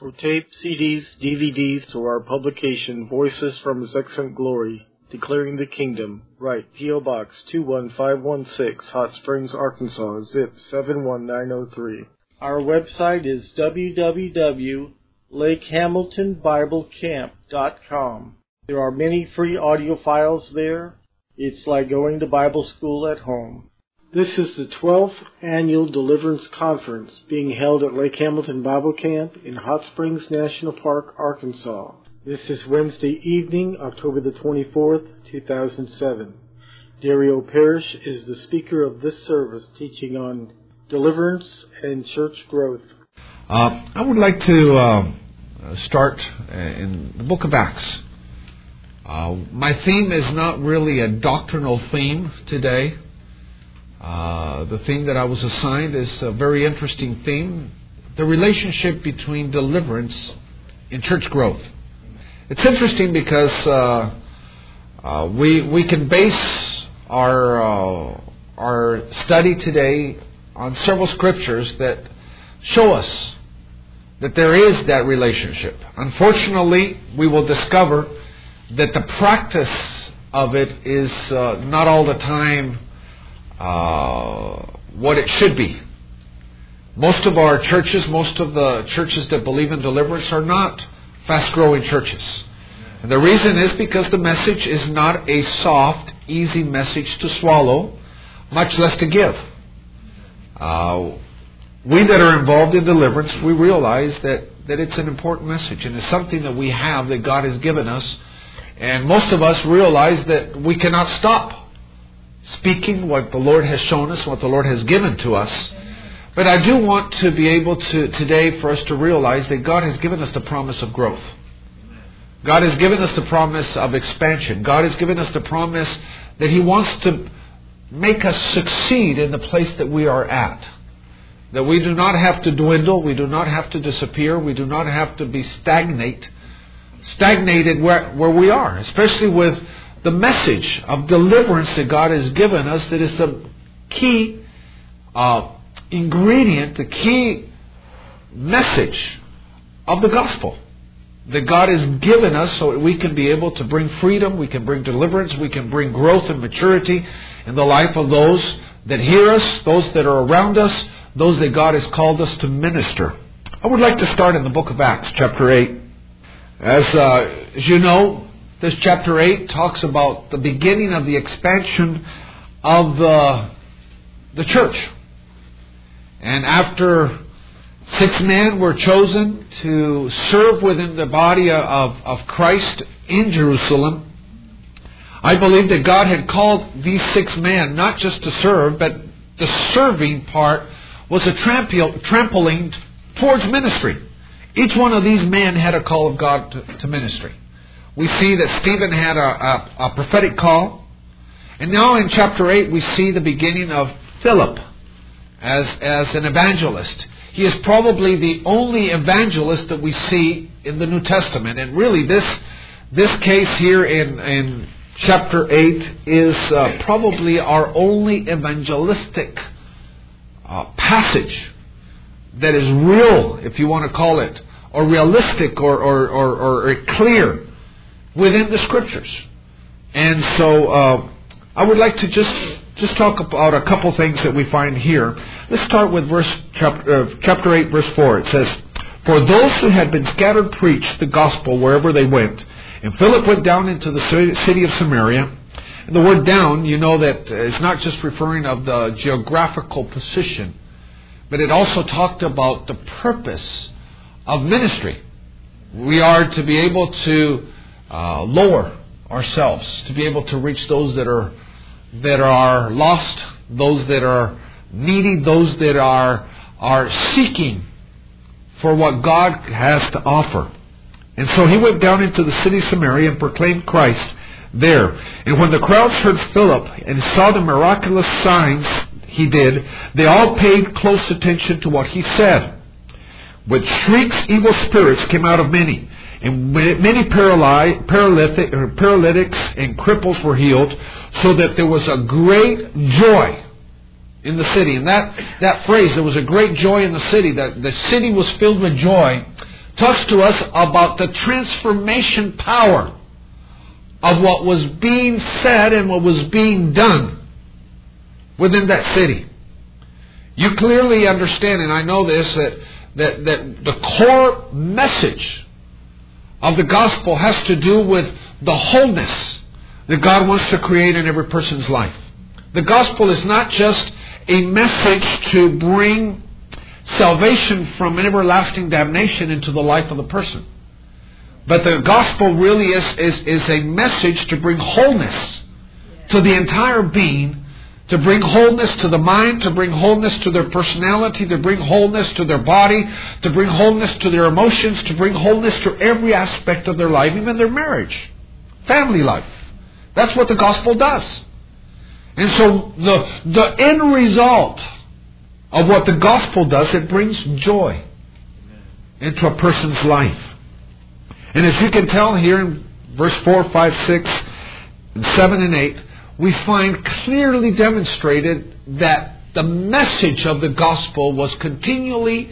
For tape, CDs, DVDs to our publication, Voices from His Excellent Glory, Declaring the Kingdom, write P.O. Box 21516, Hot Springs, Arkansas, zip 71903. Our website is www.lakehamiltonbiblecamp.com. There are many free audio files there. It's like going to Bible school at home. This is the 12th Annual Deliverance Conference being held at Lake Hamilton Bible Camp in Hot Springs National Park, Arkansas. This is Wednesday evening, October the 24th, 2007. Dario Parrish is the speaker of this service, teaching on deliverance and church growth. I would like to start in the book of Acts. My theme is not really a doctrinal theme today. The theme that I was assigned is a very interesting theme, the relationship between deliverance and church growth. It's interesting because we can base our study today on several scriptures that show us that there is that relationship. Unfortunately, we will discover that the practice of it is not all the time what it should be. Most of our churches, most of the churches that believe in deliverance are not fast-growing churches. And the reason is because the message is not a soft, easy message to swallow, much less to give. We that are involved in deliverance, we realize that it's an important message, and it's something that we have, that God has given us. And most of us realize that we cannot stop speaking what the Lord has shown us, what the Lord has given to us. But I do want to be able to today for us to realize that God has given us the promise of growth. God has given us the promise of expansion. God has given us the promise that He wants to make us succeed in the place that we are at. That we do not have to dwindle, we do not have to disappear, we do not have to be stagnated where we are, especially with the message of deliverance that God has given us, that is the key ingredient, the key message of the gospel that God has given us so that we can be able to bring freedom, we can bring deliverance, we can bring growth and maturity in the life of those that hear us, those that are around us, those that God has called us to minister. I would like to start in the book of Acts, chapter 8. As you know, this chapter 8 talks about the beginning of the expansion of the church. And after 6 men were chosen to serve within the body of Christ in Jerusalem, I believe that God had called these 6 men not just to serve, but the serving part was a trampoline towards ministry. Each one of these men had a call of God to ministry. We see that Stephen had a prophetic call. And now in chapter 8 we see the beginning of Philip as an evangelist. He is probably the only evangelist that we see in the New Testament. And really this case here in chapter 8 is probably our only evangelistic passage that is real, if you want to call it, or realistic or clear within the Scriptures. And so I would like to just talk about a couple things that we find here. Let's start with chapter 8, verse 4. It says, "For those who had been scattered preached the gospel wherever they went. And Philip went down into the city of Samaria." And the word down, you know that it's not just referring of the geographical position, but it also talked about the purpose of ministry. We are to be able to lower ourselves, to be able to reach those that are lost, those that are needy, those that are seeking for what God has to offer. And so he went down into the city of Samaria and proclaimed Christ there. And when the crowds heard Philip and saw the miraculous signs he did, they all paid close attention to what he said. With shrieks, evil spirits came out of many, and many paralytics and cripples were healed, so that there was a great joy in the city. And that phrase, there was a great joy in the city, that the city was filled with joy talks to us about the transformation power of what was being said and what was being done within that city. You clearly understand, and I know this, that the core message of the gospel has to do with the wholeness that God wants to create in every person's life. The gospel is not just a message to bring salvation from an everlasting damnation into the life of the person. But the gospel really is a message to bring wholeness to the entire being, to bring wholeness to the mind, to bring wholeness to their personality, to bring wholeness to their body, to bring wholeness to their emotions, to bring wholeness to every aspect of their life, even their marriage, family life. That's what the gospel does. And so the end result of what the gospel does, it brings joy into a person's life. And as you can tell here in verse 4, 5, 6, and 7 and 8, we find clearly demonstrated that the message of the gospel was continually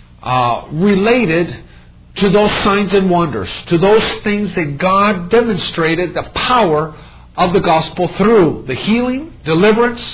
related to those signs and wonders, to those things that God demonstrated the power of the gospel through the healing, deliverance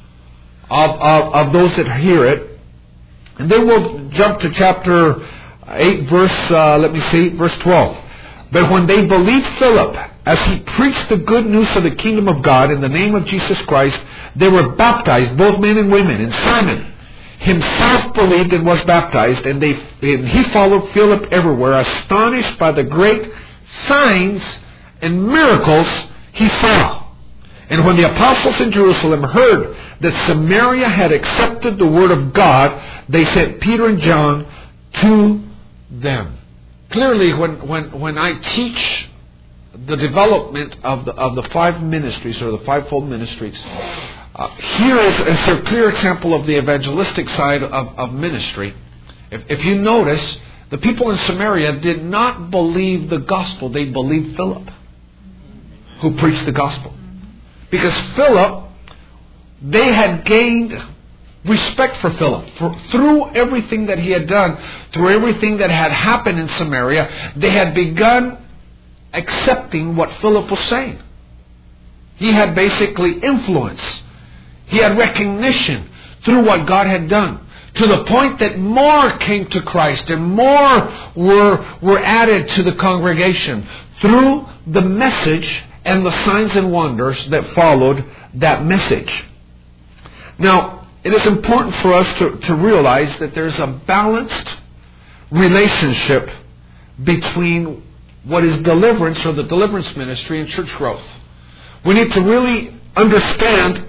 of those that hear it. And then we'll jump to chapter 8, verse 12. But when they believed Philip, as he preached the good news of the kingdom of God in the name of Jesus Christ, they were baptized, both men and women. And Simon himself believed and was baptized, and he followed Philip everywhere, astonished by the great signs and miracles he saw. And when the apostles in Jerusalem heard that Samaria had accepted the word of God, they sent Peter and John to them. Clearly, when I teach the development of the five ministries, or the fivefold ministries, here is a clear example of the evangelistic side of ministry. If you notice, the people in Samaria did not believe the gospel. They believed Philip, who preached the gospel. Because Philip, they had gained respect for Philip. Through everything that he had done, through everything that had happened in Samaria, they had begun accepting what Philip was saying. He had basically influence. He had recognition through what God had done, to the point that more came to Christ and more were added to the congregation through the message and the signs and wonders that followed that message. Now, it is important for us to realize that there's a balanced relationship between what is deliverance, or the deliverance ministry, and church growth. We need to really understand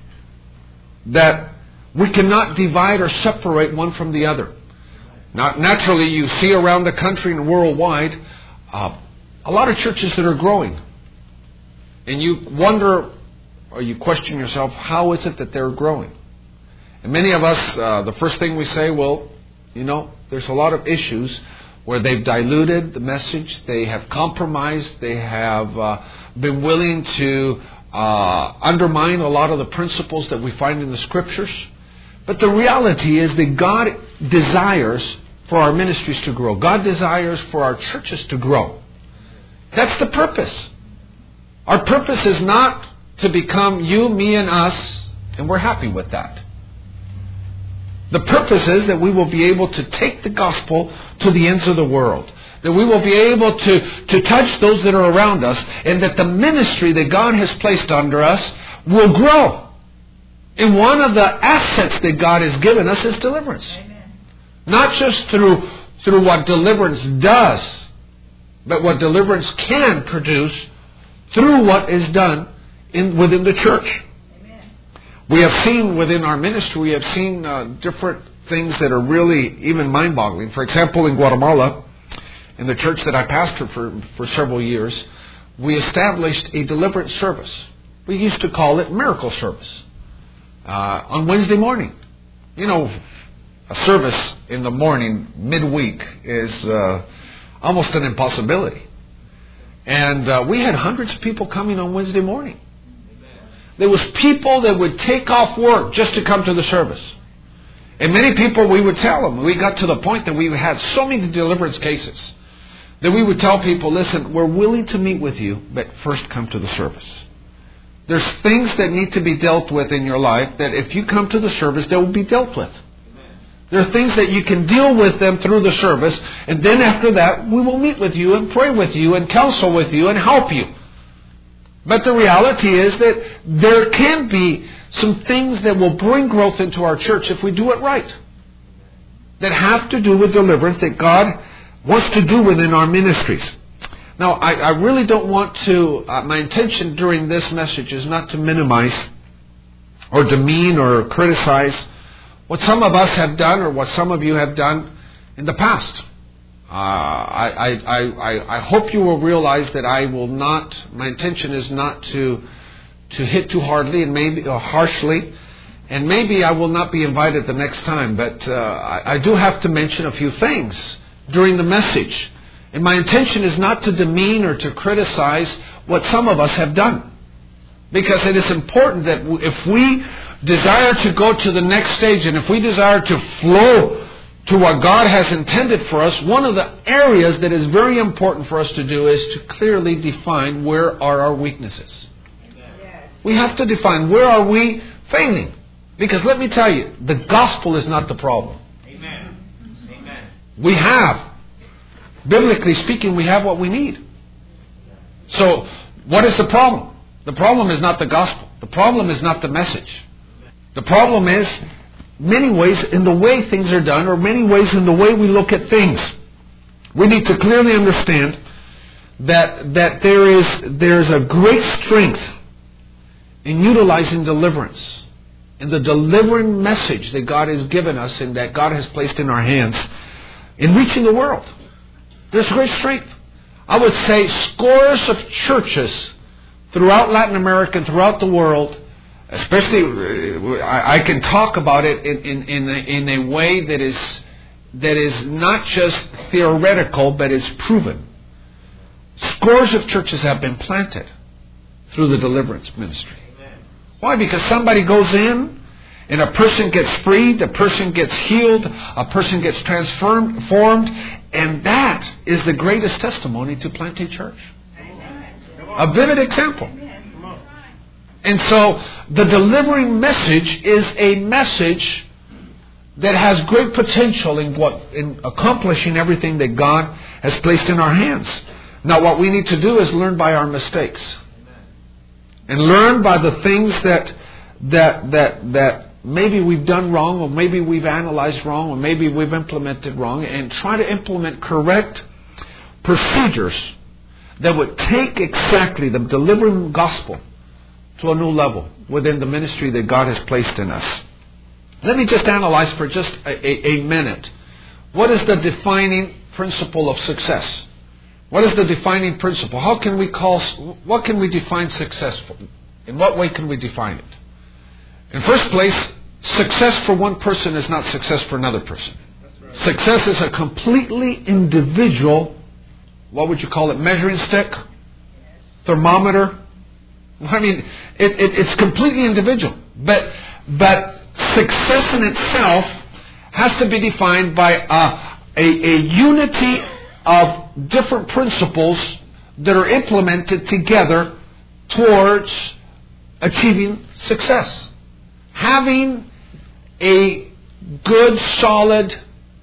that we cannot divide or separate one from the other. Now, naturally, you see around the country and worldwide a lot of churches that are growing. And you wonder, or you question yourself, how is it that they're growing? And many of us, the first thing we say, well, there's a lot of issues where they've diluted the message, they have compromised, they have been willing to undermine a lot of the principles that we find in the Scriptures. But the reality is that God desires for our ministries to grow. God desires for our churches to grow. That's the purpose. Our purpose is not to become you, me, and us, and we're happy with that. The purpose is that we will be able to take the gospel to the ends of the world. That we will be able to touch those that are around us, and that the ministry that God has placed under us will grow. And one of the assets that God has given us is deliverance. Amen. Not just through what deliverance does, but what deliverance can produce through what is done within the church. Amen. We have seen within our ministry, we have seen different things that are really even mind-boggling. For example, in Guatemala, in the church that I pastored for several years, we established a deliverance service. We used to call it miracle service. On Wednesday morning. A service in the morning, midweek, is almost an impossibility. And we had hundreds of people coming on Wednesday morning. There was people that would take off work just to come to the service. And many people, we would tell them, we got to the point that we had so many deliverance cases that we would tell people, listen, we're willing to meet with you, but first come to the service. There's things that need to be dealt with in your life that if you come to the service, they will be dealt with. There are things that you can deal with them through the service, and then after that, we will meet with you and pray with you and counsel with you and help you. But the reality is that there can be some things that will bring growth into our church if we do it right. That have to do with deliverance that God wants to do within our ministries. Now, I really don't want to, my intention during this message is not to minimize or demean or criticize what some of us have done or what some of you have done in the past. I hope you will realize that I will not, my intention is not to hit too hardly and maybe or harshly, and maybe I will not be invited the next time, but I do have to mention a few things during the message. And my intention is not to demean or to criticize what some of us have done. Because it is important that if we desire to go to the next stage and if we desire to flow to what God has intended for us, one of the areas that is very important for us to do is to clearly define where are our weaknesses. Amen. We have to define where are we failing. Because let me tell you, the gospel is not the problem. Amen. Amen. We have, biblically speaking, we have what we need. So, what is the problem? The problem is not the gospel. The problem is not the message. The problem is many ways in the way things are done, or many ways in the way we look at things. We need to clearly understand that there is a great strength in utilizing deliverance, in the delivering message that God has given us and that God has placed in our hands in reaching the world. There's great strength. I would say scores of churches throughout Latin America and throughout the world, especially, I can talk about it in a way that is not just theoretical, but is proven. Scores of churches have been planted through the deliverance ministry. Why? Because somebody goes in and a person gets freed, a person gets healed, a person gets transformed, and that is the greatest testimony to plant a church. A vivid example. And so the delivering message is a message that has great potential in accomplishing everything that God has placed in our hands. Now what we need to do is learn by our mistakes. And learn by the things that maybe we've done wrong, or maybe we've analyzed wrong, or maybe we've implemented wrong, and try to implement correct procedures that would take exactly the delivering gospel to a new level within the ministry that God has placed in us. Let me just analyze for just a minute. What is the defining principle of success? What is the defining principle? What can we define success for? In what way can we define it? In first place, success for one person is not success for another person. Right. Success is a completely individual, what would you call it, measuring stick? Thermometer? I mean, it's completely individual. But success in itself has to be defined by a unity of different principles that are implemented together towards achieving success. Having a good, solid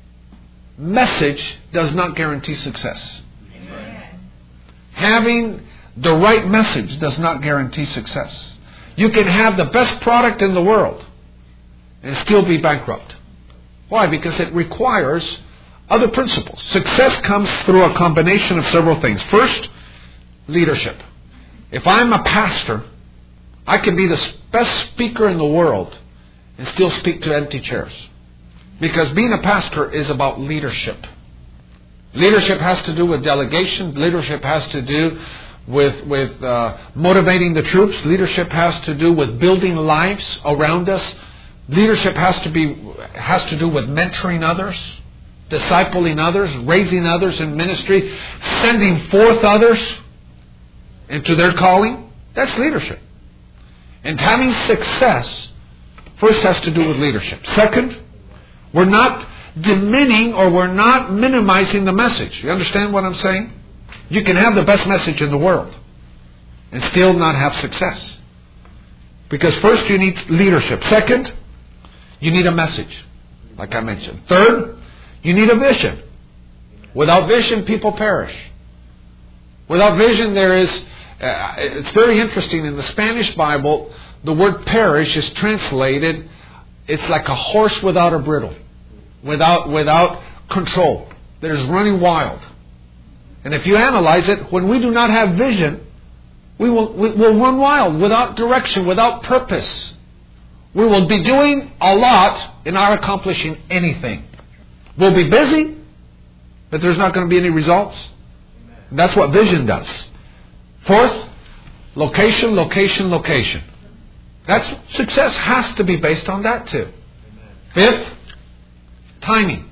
message does not guarantee success. Amen. Having the right message does not guarantee success. You can have the best product in the world and still be bankrupt. Why? Because it requires other principles. Success comes through a combination of several things. First, leadership. If I'm a pastor, I can be the best speaker in the world and still speak to empty chairs. Because being a pastor is about leadership. Leadership has to do with delegation. Leadership has to do with motivating the troops. Leadership has to do with building lives around us. Leadership has to do with mentoring others, discipling others, raising others in ministry, sending forth others into their calling. That's leadership. And having success first has to do with leadership. Second, We're not demeaning or we're not minimizing the message. You understand what I'm saying? You can have the best message in the world and still not have success. Because first you need leadership. Second, you need a message, like I mentioned. Third, you need a vision. Without vision, people perish. Without vision, there is... it's very interesting. In the Spanish Bible, the word perish is translated, it's like a horse without a bridle. Without control. That is running wild. And if you analyze it, when we do not have vision, we'll run wild, without direction, without purpose. We will be doing a lot and not accomplishing anything. We'll be busy, but there's not going to be any results. And that's what vision does. Fourth, location, location, location. Success has to be based on that too. Fifth, timing.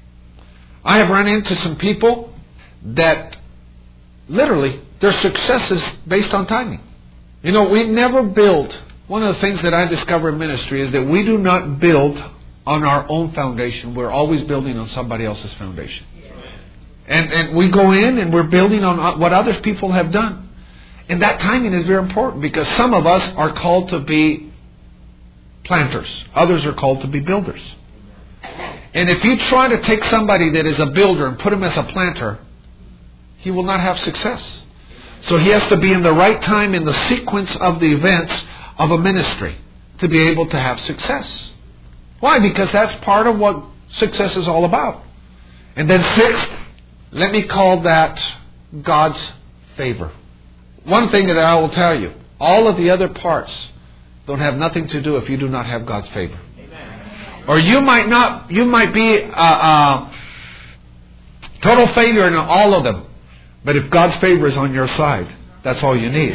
I have run into some people that literally their success is based on timing. You know, we never build. One of the things that I discover in ministry is that we do not build on our own foundation. We're always building on somebody else's foundation. And we go in and we're building on what other people have done. And that timing is very important because some of us are called to be planters. Others are called to be builders. And if you try to take somebody that is a builder and put him as a planter, he will not have success. So he has to be in the right time in the sequence of the events of a ministry to be able to have success. Why? Because that's part of what success is all about. And then sixth, let me call that God's favor. One thing that I will tell you, all of the other parts don't have nothing to do if you do not have God's favor. Amen. Or you might be a total failure in all of them. But if God's favor is on your side, that's all you need.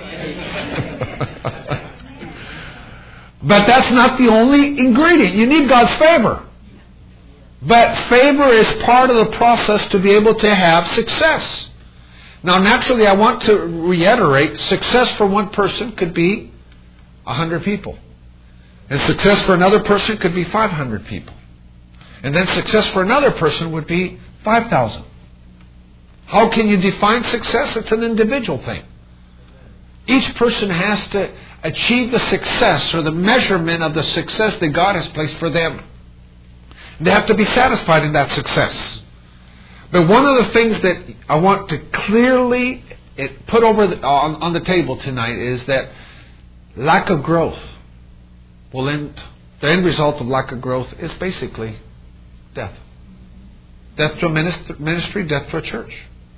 But that's not the only ingredient. You need God's favor. But favor is part of the process to be able to have success. Now, naturally, I want to reiterate, success for one person could be 100 people. And success for another person could be 500 people. And then success for another person would be 5,000. How can you define success? It's an individual thing. Each person has to achieve the success or the measurement of the success that God has placed for them. They have to be satisfied in that success. But one of the things that I want to clearly put on the table tonight is that lack of growth the end result of lack of growth is basically death. Death to a ministry, death to a church.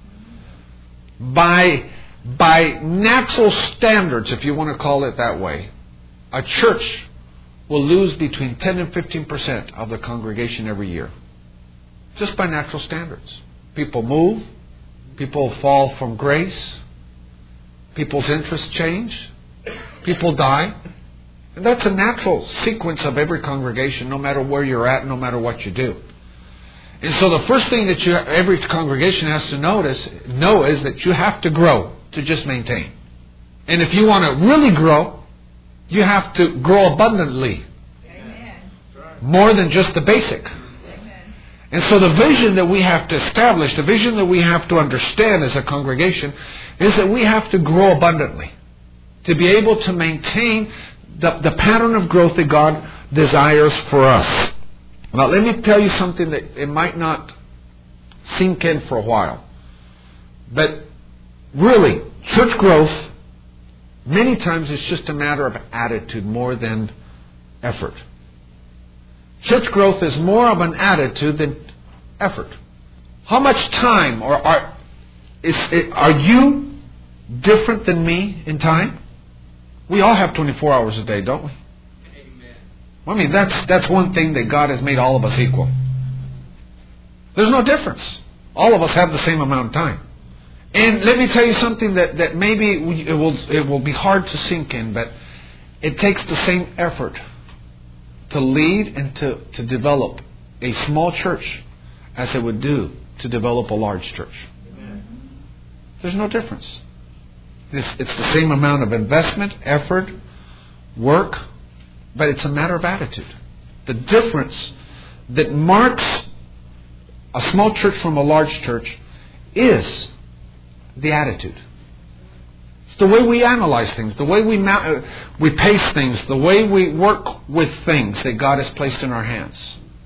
By natural standards, if you want to call it that way, a church will lose between 10 and 15% of the congregation every year. Just by natural standards. People move. People fall from grace. People's interests change. People die. And that's a natural sequence of every congregation, no matter where you're at, no matter what you do. And so the first thing that every congregation has to know is that you have to grow to just maintain. And if you want to really grow, you have to grow abundantly. Amen. More than just the basic. Amen. And so the vision that we have to establish, the vision that we have to understand as a congregation, is that we have to grow abundantly. To be able to maintain the pattern of growth that God desires for us. Now let me tell you something that it might not sink in for a while. But really, church growth, many times it's just a matter of attitude more than effort. Church growth is more of an attitude than effort. How much time are you different than me in time? We all have 24 hours a day, don't we? Amen. I mean, that's one thing that God has made all of us equal. There's no difference. All of us have the same amount of time. And let me tell you something that maybe it will be hard to sink in, but it takes the same effort to lead and to develop a small church as it would do to develop a large church. Amen. There's no difference. It's the same amount of investment, effort, work, but it's a matter of attitude. The difference that marks a small church from a large church is the attitude. It's the way we analyze things, the way we pace things, the way we work with things that God has placed in our hands.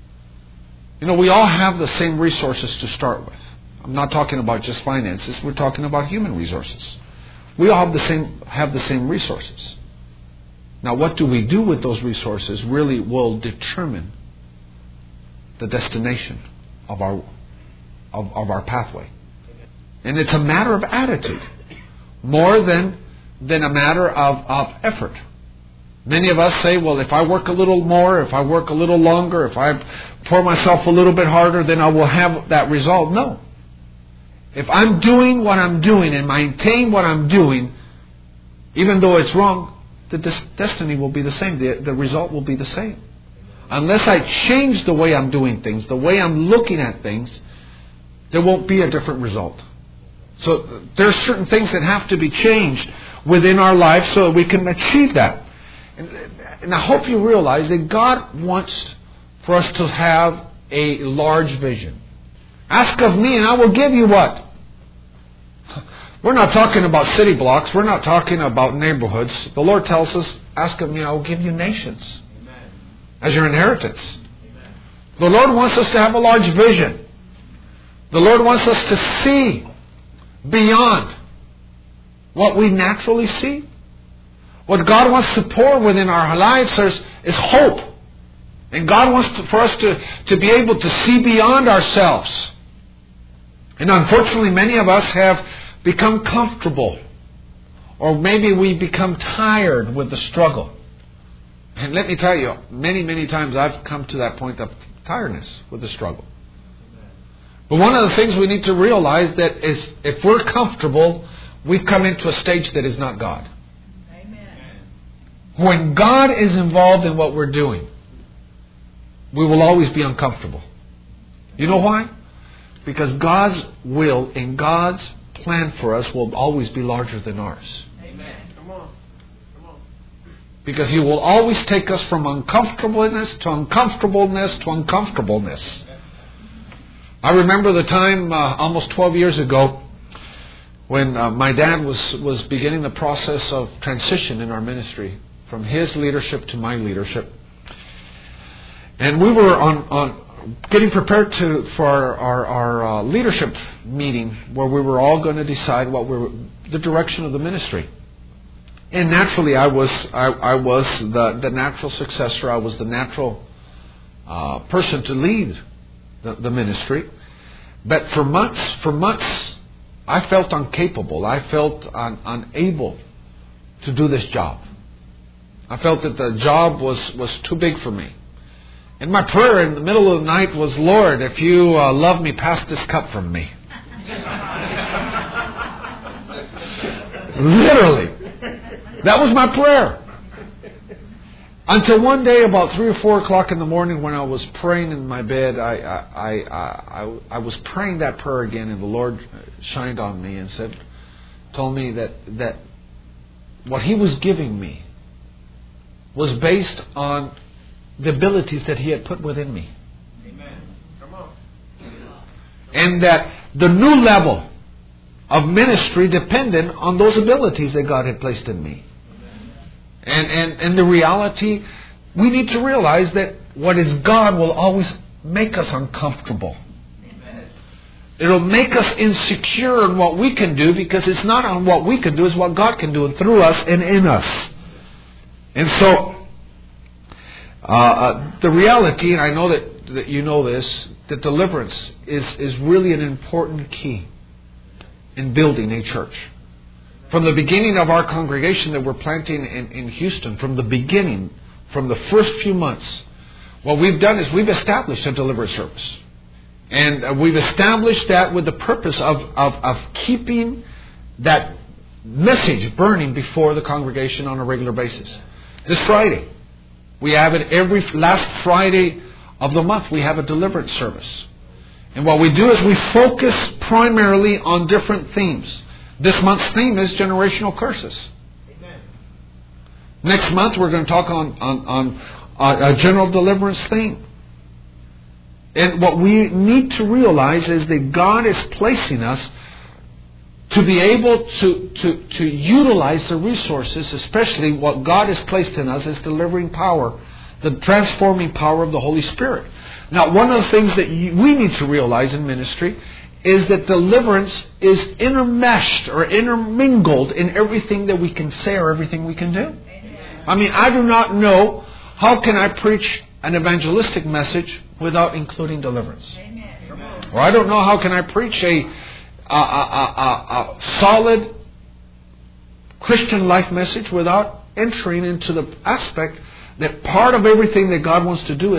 We all have the same resources to start with. I'm not talking about just finances. We're talking about human resources. We all have the same resources. Now, what do we do with those resources really will determine the destination of our pathway. And it's a matter of attitude more than a matter of effort. Many of us say, well, if I work a little more, if I work a little longer, if I pour myself a little bit harder, then I will have that result. No. If I'm doing what I'm doing and maintain what I'm doing, even though it's wrong, the destiny will be the same. The result will be the same. Unless I change the way I'm doing things, the way I'm looking at things, there won't be a different result. So there's certain things that have to be changed within our lives so that we can achieve that. And I hope you realize that God wants for us to have a large vision. Ask of me and I will give you what? We're not talking about city blocks. We're not talking about neighborhoods. The Lord tells us, ask of me, I will give you nations as your inheritance. The Lord wants us to have a large vision. The Lord wants us to see beyond what we naturally see. What God wants to pour within our lives is hope. And God wants for us to be able to see beyond ourselves. And unfortunately, many of us have become comfortable. Or maybe we become tired with the struggle. And let me tell you, many, many times I've come to that point of tiredness with the struggle. But one of the things we need to realize that is if we're comfortable, we've come into a stage that is not God. Amen. When God is involved in what we're doing, we will always be uncomfortable. You know why? Because God's will and God's plan for us will always be larger than ours. Amen. Come on. Because He will always take us from uncomfortableness to uncomfortableness to uncomfortableness. I remember the time almost 12 years ago when my dad was beginning the process of transition in our ministry from his leadership to my leadership. And we were on getting prepared for our leadership meeting where we were all going to decide the direction of the ministry. And naturally, I was the natural successor. I was the natural person to lead the ministry. But for months, I felt incapable. I felt unable to do this job. I felt that the job was too big for me. And my prayer in the middle of the night was, Lord, if you love me, pass this cup from me. Literally. That was my prayer. Until one day, about 3 or 4 o'clock in the morning, when I was praying in my bed, I was praying that prayer again, and the Lord shined on me and told me that what He was giving me was based on the abilities that He had put within me. Amen. Come on. And that the new level of ministry depended on those abilities that God had placed in me. And the reality, we need to realize that what is God will always make us uncomfortable. Amen. It'll make us insecure in what we can do, because it's not on what we can do, it's what God can do and through us and in us. And so, the reality, and I know that you know this, that deliverance is really an important key in building a church. From the beginning of our congregation that we're planting in Houston, from the first few months, what we've done is we've established a deliverance service. And we've established that with the purpose of keeping that message burning before the congregation on a regular basis. This Friday, we have it every last Friday of the month, we have a deliverance service. And what we do is we focus primarily on different themes. This month's theme is generational curses. Amen. Next month we're going to talk on a general deliverance theme. And what we need to realize is that God is placing us to be able to utilize the resources, especially what God has placed in us as delivering power, the transforming power of the Holy Spirit. Now, one of the things that we need to realize in ministry is that deliverance is intermeshed or intermingled in everything that we can say or everything we can do. Amen. I mean, I do not know how can I preach an evangelistic message without including deliverance. Amen. Or I don't know how can I preach a solid Christian life message without entering into the aspect that part of everything that God wants to do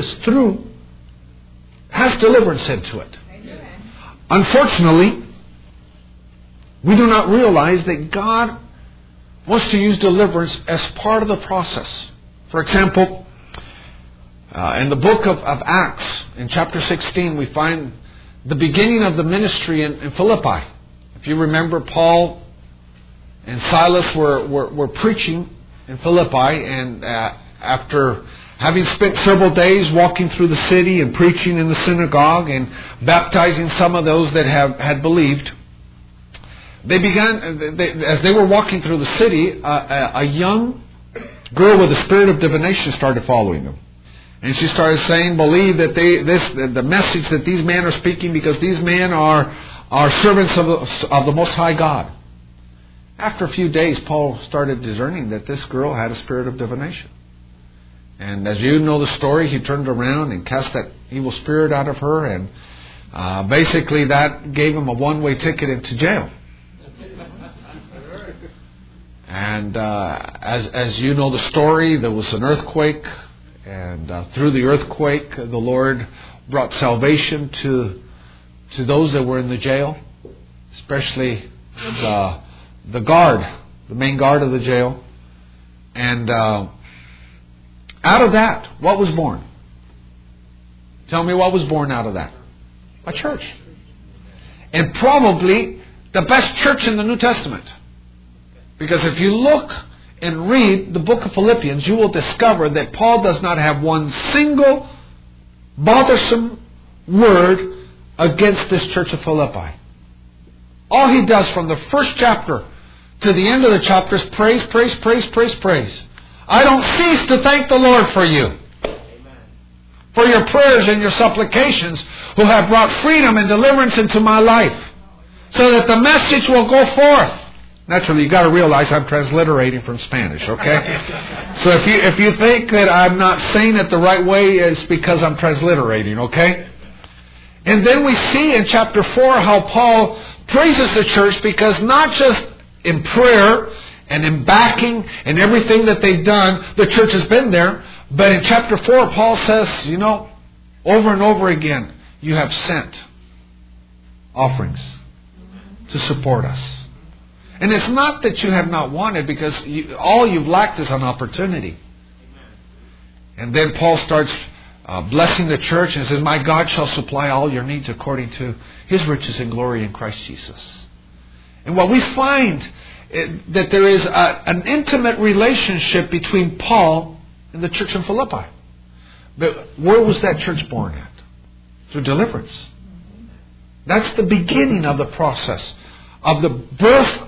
has deliverance into it. Amen. Unfortunately, we do not realize that God wants to use deliverance as part of the process. For example, in the book of Acts, in chapter 16, we find the beginning of the ministry in Philippi. If you remember, Paul and Silas were preaching in Philippi, and after having spent several days walking through the city and preaching in the synagogue and baptizing some of those that had believed, as they were walking through the city, a young girl with a spirit of divination started following them. And she started saying, believe that the message that these men are speaking, because these men are servants of the Most High God. After a few days, Paul started discerning that this girl had a spirit of divination. And as you know the story, he turned around and cast that evil spirit out of her, and basically that gave him a one-way ticket into jail. And as you know the story, there was an earthquake. And through the earthquake, the Lord brought salvation to those that were in the jail, especially the guard, the main guard of the jail. And out of that, what was born? Tell me what was born out of that? A church. And probably the best church in the New Testament. Because if you look and read the book of Philippians, you will discover that Paul does not have one single bothersome word against this church of Philippi. All he does from the first chapter to the end of the chapter is praise, praise, praise, praise, praise. I don't cease to thank the Lord for you. Amen. For your prayers and your supplications, who have brought freedom and deliverance into my life, so that the message will go forth. Naturally, you got to realize I'm transliterating from Spanish, okay? So if you think that I'm not saying it the right way, it's because I'm transliterating, okay? And then we see in chapter 4 how Paul praises the church, because not just in prayer and in backing and everything that they've done, the church has been there. But in chapter 4, Paul says, over and over again, you have sent offerings to support us. And it's not that you have not wanted, because all you've lacked is an opportunity. And then Paul starts blessing the church and says, my God shall supply all your needs according to His riches and glory in Christ Jesus. And what we find that there is an intimate relationship between Paul and the church in Philippi. But where was that church born at? Through deliverance. That's the beginning of the process of the birth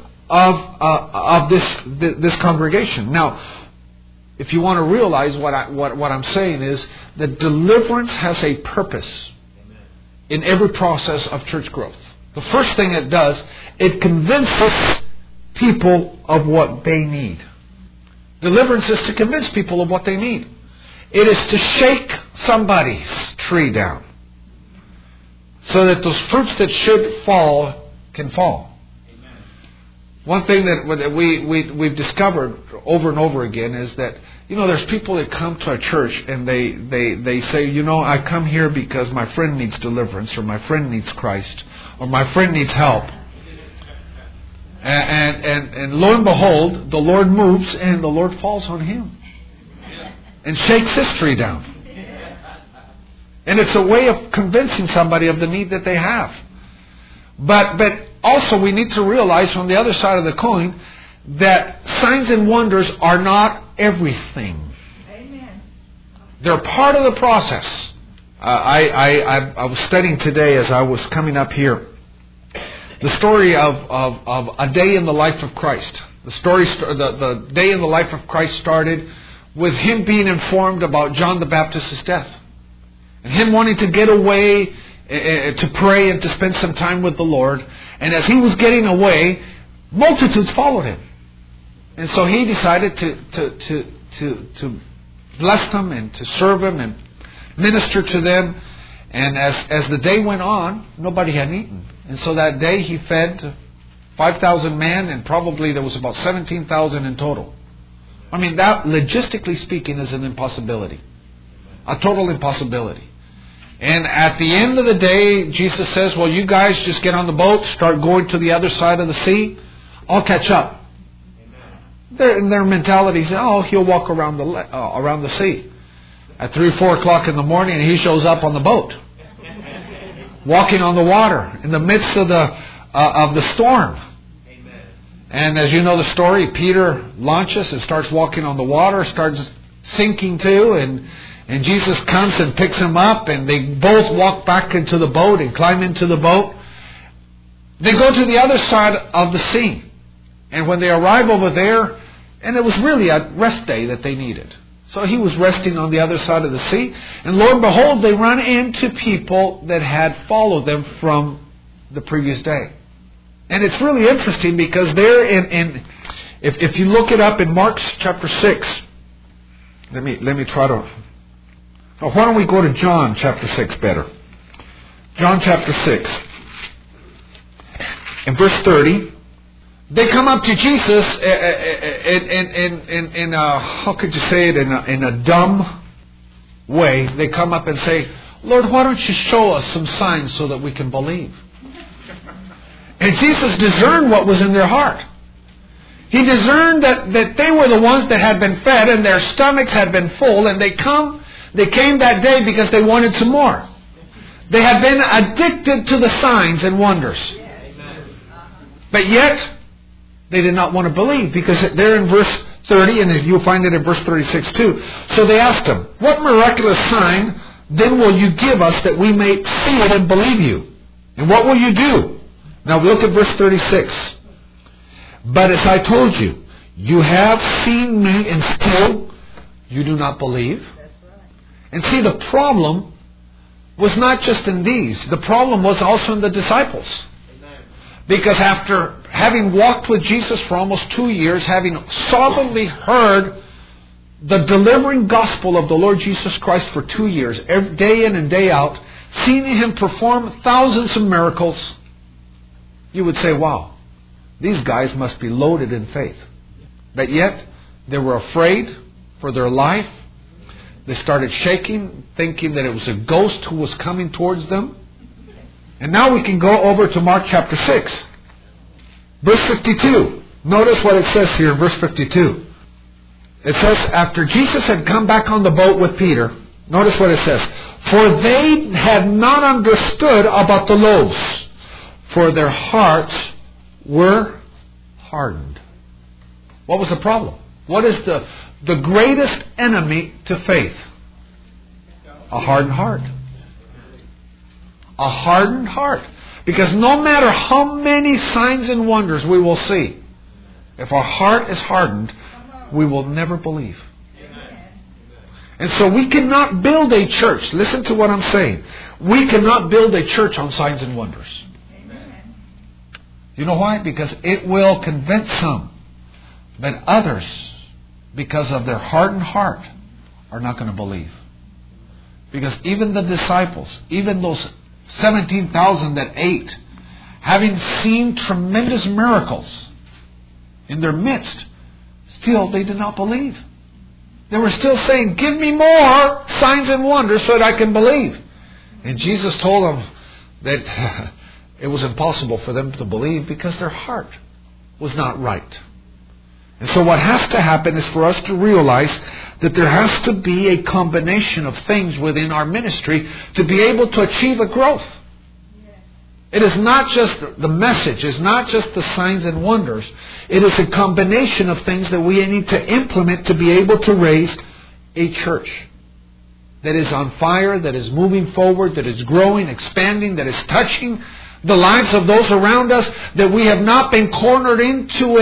of this congregation. Now, if you want to realize what I'm saying is that deliverance has a purpose in every process of church growth. The first thing it does, it convinces people of what they need. Deliverance is to convince people of what they need. It is to shake somebody's tree down so that those fruits that should fall can fall. One thing that we've discovered over and over again is that, there's people that come to a church and they say, I come here because my friend needs deliverance, or my friend needs Christ, or my friend needs help. And lo and behold, the Lord moves and the Lord falls on him and shakes his tree down. And it's a way of convincing somebody of the need that they have. But also we need to realize from the other side of the coin that signs and wonders are not everything. Amen. They're part of the process I was studying today as I was coming up here the story of a day in the life of Christ. The day in the life of Christ started with Him being informed about John the Baptist's death. And Him wanting to get away to pray and to spend some time with the Lord. And as He was getting away, multitudes followed Him. And so He decided to bless them and to serve them and minister to them. And as the day went on, nobody had eaten. And so that day He fed 5,000 men, and probably there was about 17,000 in total. I mean, that, logistically speaking, is an impossibility. A total impossibility. And at the end of the day, Jesus says, well, you guys just get on the boat, start going to the other side of the sea. I'll catch up. Their mentality is, oh, He'll walk around the sea. At 3 or 4 o'clock in the morning, He shows up on the boat, walking on the water in the midst of the storm. And as you know the story, Peter launches and starts walking on the water, starts sinking too, and Jesus comes and picks him up, and they both walk back into the boat and climb into the boat. They go to the other side of the sea. And when they arrive over there, and it was really a rest day that they needed. So He was resting on the other side of the sea. And lo and behold, they run into people that had followed them from the previous day. And it's really interesting because there if you look it up in Mark chapter 6, let me try to... Oh, why don't we go to John chapter 6 better? John chapter 6. In verse 30, they come up to Jesus in a, how could you say it, in a dumb way. They come up and say, Lord, why don't you show us some signs so that we can believe? And Jesus discerned what was in their heart. He discerned that they were the ones that had been fed and their stomachs had been full, and they came that day because they wanted some more. They had been addicted to the signs and wonders. But yet, they did not want to believe, because there in verse 30, and you'll find it in verse 36 too. So they asked Him, what miraculous sign then will you give us that we may see it and believe you? And what will you do? Now we look at verse 36. But as I told you, you have seen me and still you do not believe. And see, the problem was not just in these. The problem was also in the disciples. Because after having walked with Jesus for almost 2 years, having solemnly heard the delivering gospel of the Lord Jesus Christ for 2 years, day in and day out, seeing Him perform thousands of miracles, you would say, wow, these guys must be loaded in faith. But yet, they were afraid for their life. They started shaking, thinking that it was a ghost who was coming towards them. And now we can go over to Mark chapter 6. Verse 52. Notice what it says here in verse 52. It says, after Jesus had come back on the boat with Peter, notice what it says. For they had not understood about the loaves, for their hearts were hardened. What was the problem? What is the greatest enemy to faith? A hardened heart. A hardened heart. Because no matter how many signs and wonders we will see, if our heart is hardened, we will never believe. And so we cannot build a church. Listen to what I'm saying. We cannot build a church on signs and wonders. You know why? Because it will convince some. But others, because of their hardened heart, are not going to believe. Because even the disciples, even those 17,000 that ate, having seen tremendous miracles in their midst, still they did not believe. They were still saying, give me more signs and wonders so that I can believe. And Jesus told them that it was impossible for them to believe because their heart was not right. And so what has to happen is for us to realize that there has to be a combination of things within our ministry to be able to achieve a growth. It is not just the message, it's not just the signs and wonders. It is a combination of things that we need to implement to be able to raise a church. that is on fire, that is moving forward, that is growing, expanding, that is touching the lives of those around us, that we have not been cornered into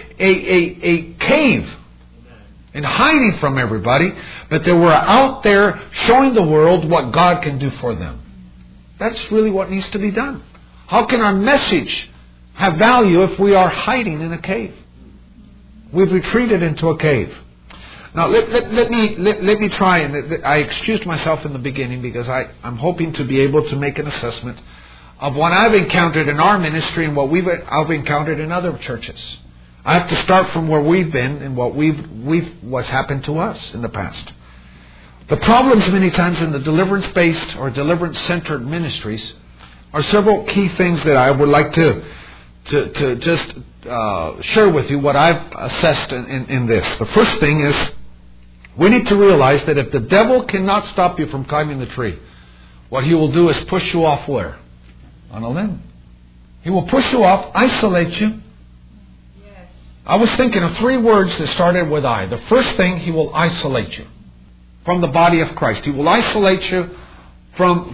a cave and hiding from everybody, but that we're out there showing the world what God can do for them. That's really what needs to be done. How can our message have value if we are hiding in a cave? We've retreated into a cave. Now let me try, and I excused myself in the beginning because I'm hoping to be able to make an assessment of what I've encountered in our ministry and what I've encountered in other churches. I have to start from where we've been and what's happened to us in the past. The problems many times in the deliverance-based or deliverance-centered ministries are several key things that I would like to just share with you what I've assessed in this. The first thing is, we need to realize that if the devil cannot stop you from climbing the tree, what he will do is push you off where? On a limb. He will push you off, isolate you. Yes. I was thinking of 3 words that started with I. The first thing, he will isolate you from the body of Christ. He will isolate you from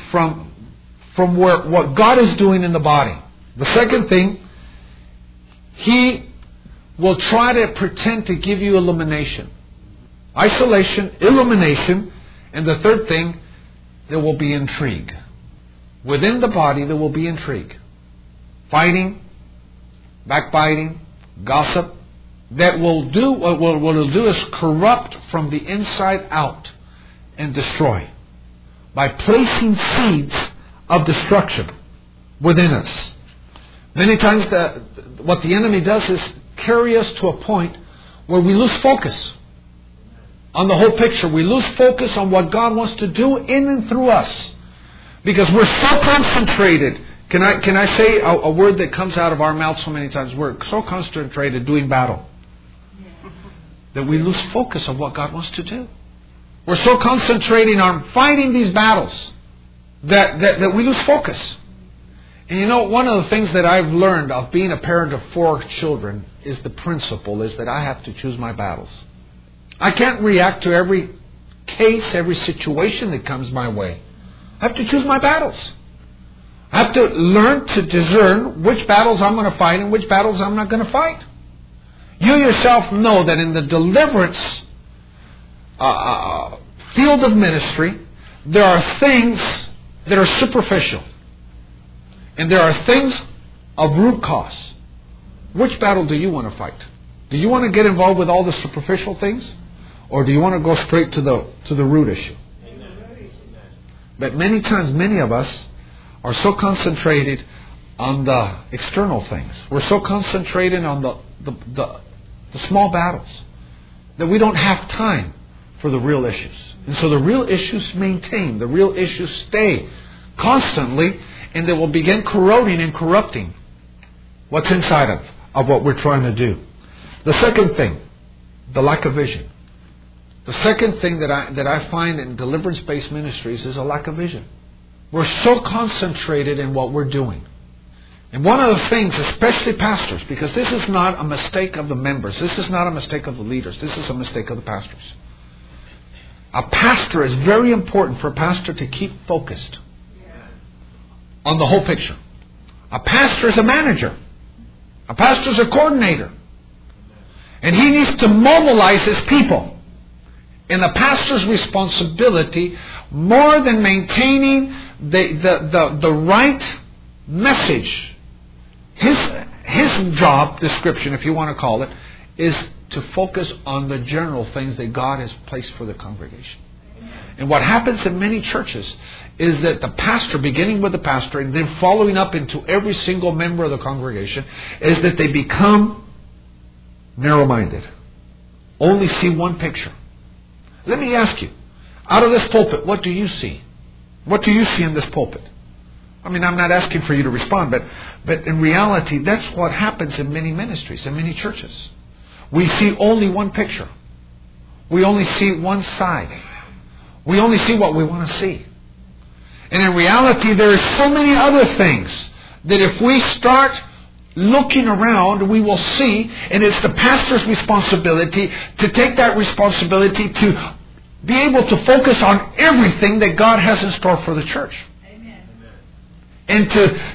what God is doing in the body. The second thing, he will try to pretend to give you illumination. Isolation, illumination, and the third thing, there will be intrigue. Within the body, there will be intrigue. Fighting, backbiting, gossip. That will do, what it'll do is corrupt from the inside out and destroy. By placing seeds of destruction within us. Many times what the enemy does is carry us to a point where we lose focus on the whole picture. We lose focus on what God wants to do in and through us. Because we're so concentrated. Can I say a word that comes out of our mouth so many times? We're so concentrated doing battle that we lose focus on what God wants to do. We're so concentrating on fighting these battles that we lose focus. And you know, one of the things that I've learned of being a parent of 4 children is the principle is that I have to choose my battles. I can't react to every case, every situation that comes my way. I have to choose my battles. I have to learn to discern which battles I'm going to fight and which battles I'm not going to fight. You yourself know that in the deliverance field of ministry, there are things that are superficial. And there are things of root cause. Which battle do you want to fight? Do you want to get involved with all the superficial things? Or do you want to go straight to the root issue? But many times, many of us are so concentrated on the external things. We're so concentrated on the small battles that we don't have time for the real issues. And so the real issues maintain, the real issues stay constantly, and they will begin corroding and corrupting what's inside of what we're trying to do. The second thing, the lack of vision. The second thing that I find in deliverance-based ministries is a lack of vision. We're so concentrated in what we're doing. And one of the things, especially pastors, because this is not a mistake of the members, this is not a mistake of the leaders, this is a mistake of the pastors. A pastor is very important for a pastor to keep focused on the whole picture. A pastor is a manager. A pastor is a coordinator. And he needs to mobilize his people. And the pastor's responsibility, more than maintaining the right message, his job description, if you want to call it, is to focus on the general things that God has placed for the congregation. And what happens in many churches is that the pastor, beginning with the pastor and then following up into every single member of the congregation, is that they become narrow-minded. Only see one picture. Let me ask you, out of this pulpit, what do you see? What do you see in this pulpit? I mean, I'm not asking for you to respond, but in reality, that's what happens in many ministries, in many churches. We see only one picture. We only see one side. We only see what we want to see. And in reality, there are so many other things that if we start looking around, we will see, and it's the pastor's responsibility to take that responsibility to be able to focus on everything that God has in store for the church. Amen. And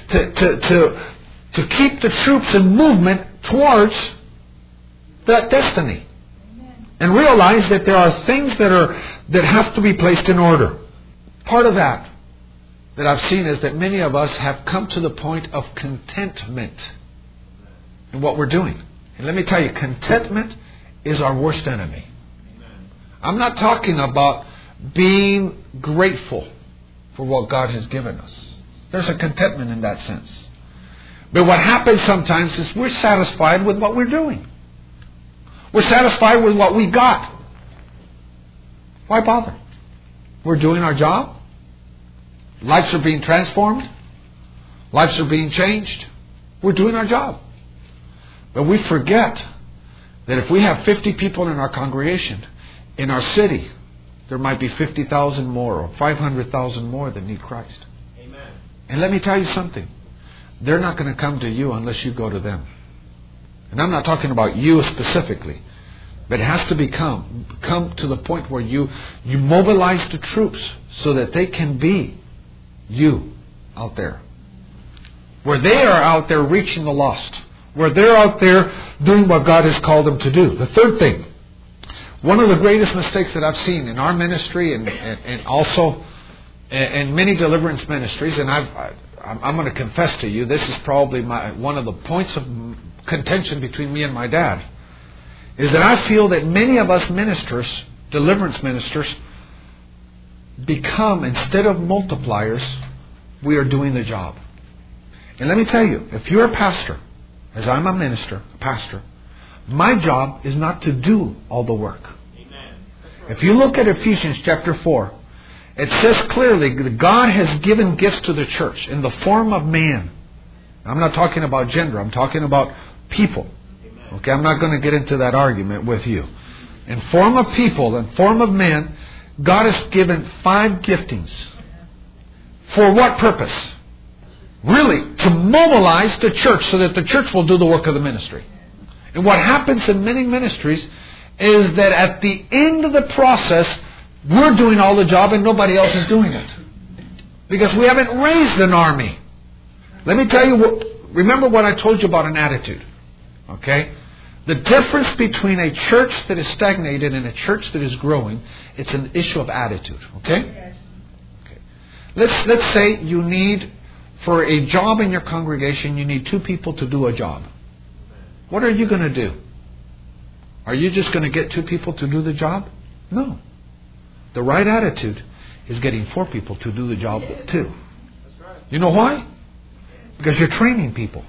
to keep the troops in movement towards that destiny. Amen. And realize that there are things that have to be placed in order. Part of that I've seen is that many of us have come to the point of contentment in what we're doing. And let me tell you, contentment is our worst enemy. I'm not talking about being grateful for what God has given us. There's a contentment in that sense. But what happens sometimes is we're satisfied with what we're doing. We're satisfied with what we got. Why bother? We're doing our job. Lives are being transformed. Lives are being changed. We're doing our job. But we forget that if we have 50 people in our congregation, in our city, there might be 50,000 more or 500,000 more that need Christ. Amen. And let me tell you something. They're not going to come to you unless you go to them. And I'm not talking about you specifically. But it has to come to the point where you mobilize the troops so that they can be you out there. Where they are out there reaching the lost. Where they're out there doing what God has called them to do. The third thing. One of the greatest mistakes that I've seen in our ministry and also in many deliverance ministries, and I'm going to confess to you, this is probably one of the points of contention between me and my dad, is that I feel that many of us ministers, deliverance ministers, become, instead of multipliers, we are doing the job. And let me tell you, if you're a pastor, as I'm a minister, a pastor, my job is not to do all the work. Amen. If you look at Ephesians chapter 4, it says clearly that God has given gifts to the church in the form of man. I'm not talking about gender, I'm talking about people. Okay, I'm not going to get into that argument with you. In form of people, in form of man, God has given 5 giftings. For what purpose? Really, to mobilize the church so that the church will do the work of the ministry. And what happens in many ministries is that at the end of the process, we're doing all the job and nobody else is doing it. Because we haven't raised an army. Let me tell you, remember what I told you about an attitude. Okay? The difference between a church that is stagnated and a church that is growing, it's an issue of attitude. Okay? Okay. Let's say you need, for a job in your congregation, you need 2 people to do a job. What are you going to do? Are you just going to get 2 people to do the job? No. The right attitude is getting 4 people to do the job too. You know why? Because you're training people.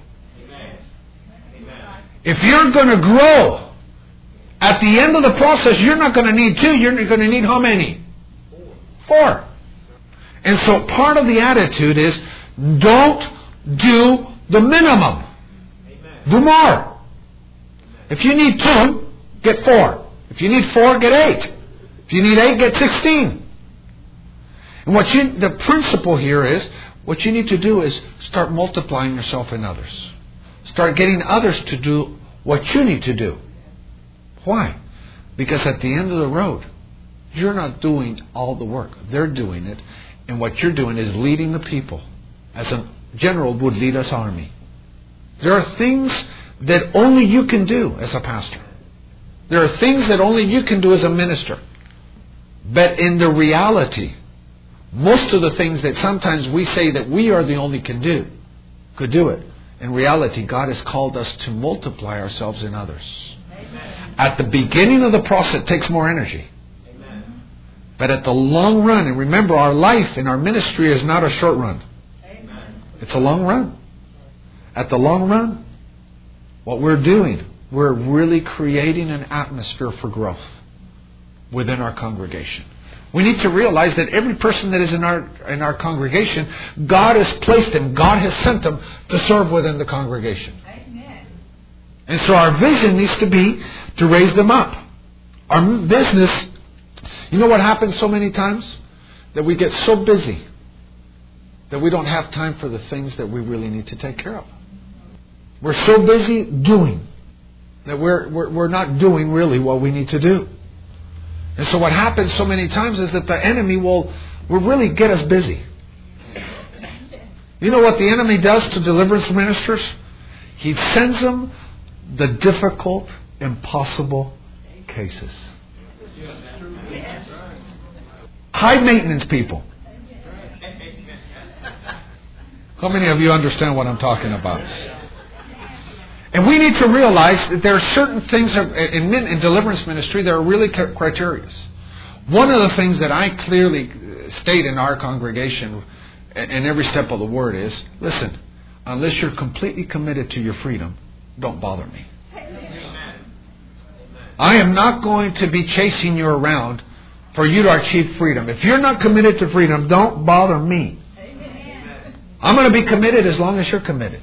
If you're going to grow, at the end of the process, you're not going to need 2. You're going to need how many? 4. And so part of the attitude is, don't do the minimum. Do more. If you need 2, get 4. If you need 4, get 8. If you need 8, get 16. And the principle here is, what you need to do is start multiplying yourself in others. Start getting others to do what you need to do. Why? Because at the end of the road, you're not doing all the work. They're doing it. And what you're doing is leading the people as a general would lead his army. There are things that only you can do as a pastor. There are things that only you can do as a minister. But in the reality, most of the things that sometimes we say that we are the only could do it. In reality, God has called us to multiply ourselves in others. Amen. At the beginning of the process, it takes more energy. Amen. But at the long run, and remember, our life and our ministry is not a short run. Amen. It's a long run. At the long run, what we're doing, we're really creating an atmosphere for growth within our congregation. We need to realize that every person that is in our congregation, God has placed them, God has sent them to serve within the congregation. Amen. And so our vision needs to be to raise them up. Our business, you know what happens so many times? That we get so busy that we don't have time for the things that we really need to take care of. We're so busy doing that we're not doing really what we need to do. And so what happens so many times is that the enemy will really get us busy. You know what the enemy does to deliverance ministers? He sends them the difficult, impossible cases. High maintenance people. How many of you understand what I'm talking about? And we need to realize that there are certain things in deliverance ministry that are really criteria. One of the things that I clearly state in our congregation in every step of the word is, listen, unless you're completely committed to your freedom, don't bother me. I am not going to be chasing you around for you to achieve freedom. If you're not committed to freedom, don't bother me. I'm going to be committed as long as you're committed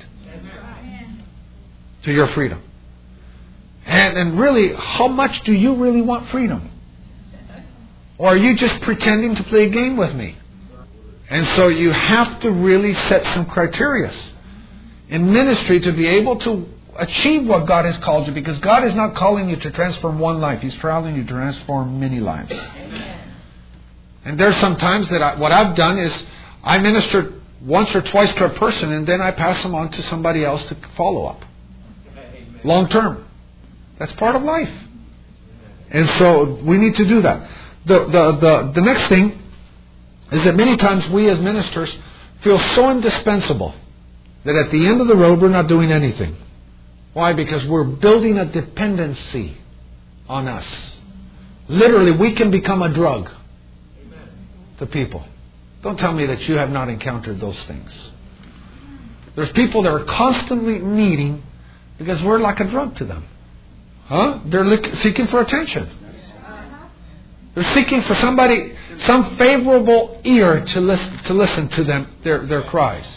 to your freedom. And really, how much do you really want freedom? Or are you just pretending to play a game with me? And so you have to really set some criteria in ministry to be able to achieve what God has called you, because God is not calling you to transform one life. He's calling you to transform many lives. And there's some times that what I've done is I minister once or twice to a person and then I pass them on to somebody else to follow up. Long term. That's part of life. And so we need to do that. The next thing is that many times we as ministers feel so indispensable that at the end of the road we're not doing anything. Why? Because we're building a dependency on us. Literally, we can become a drug to people. Don't tell me that you have not encountered those things. There's people that are constantly needing, because we're like a drug to them. They're seeking for attention. They're seeking for somebody, some favorable ear to listen to them, their cries.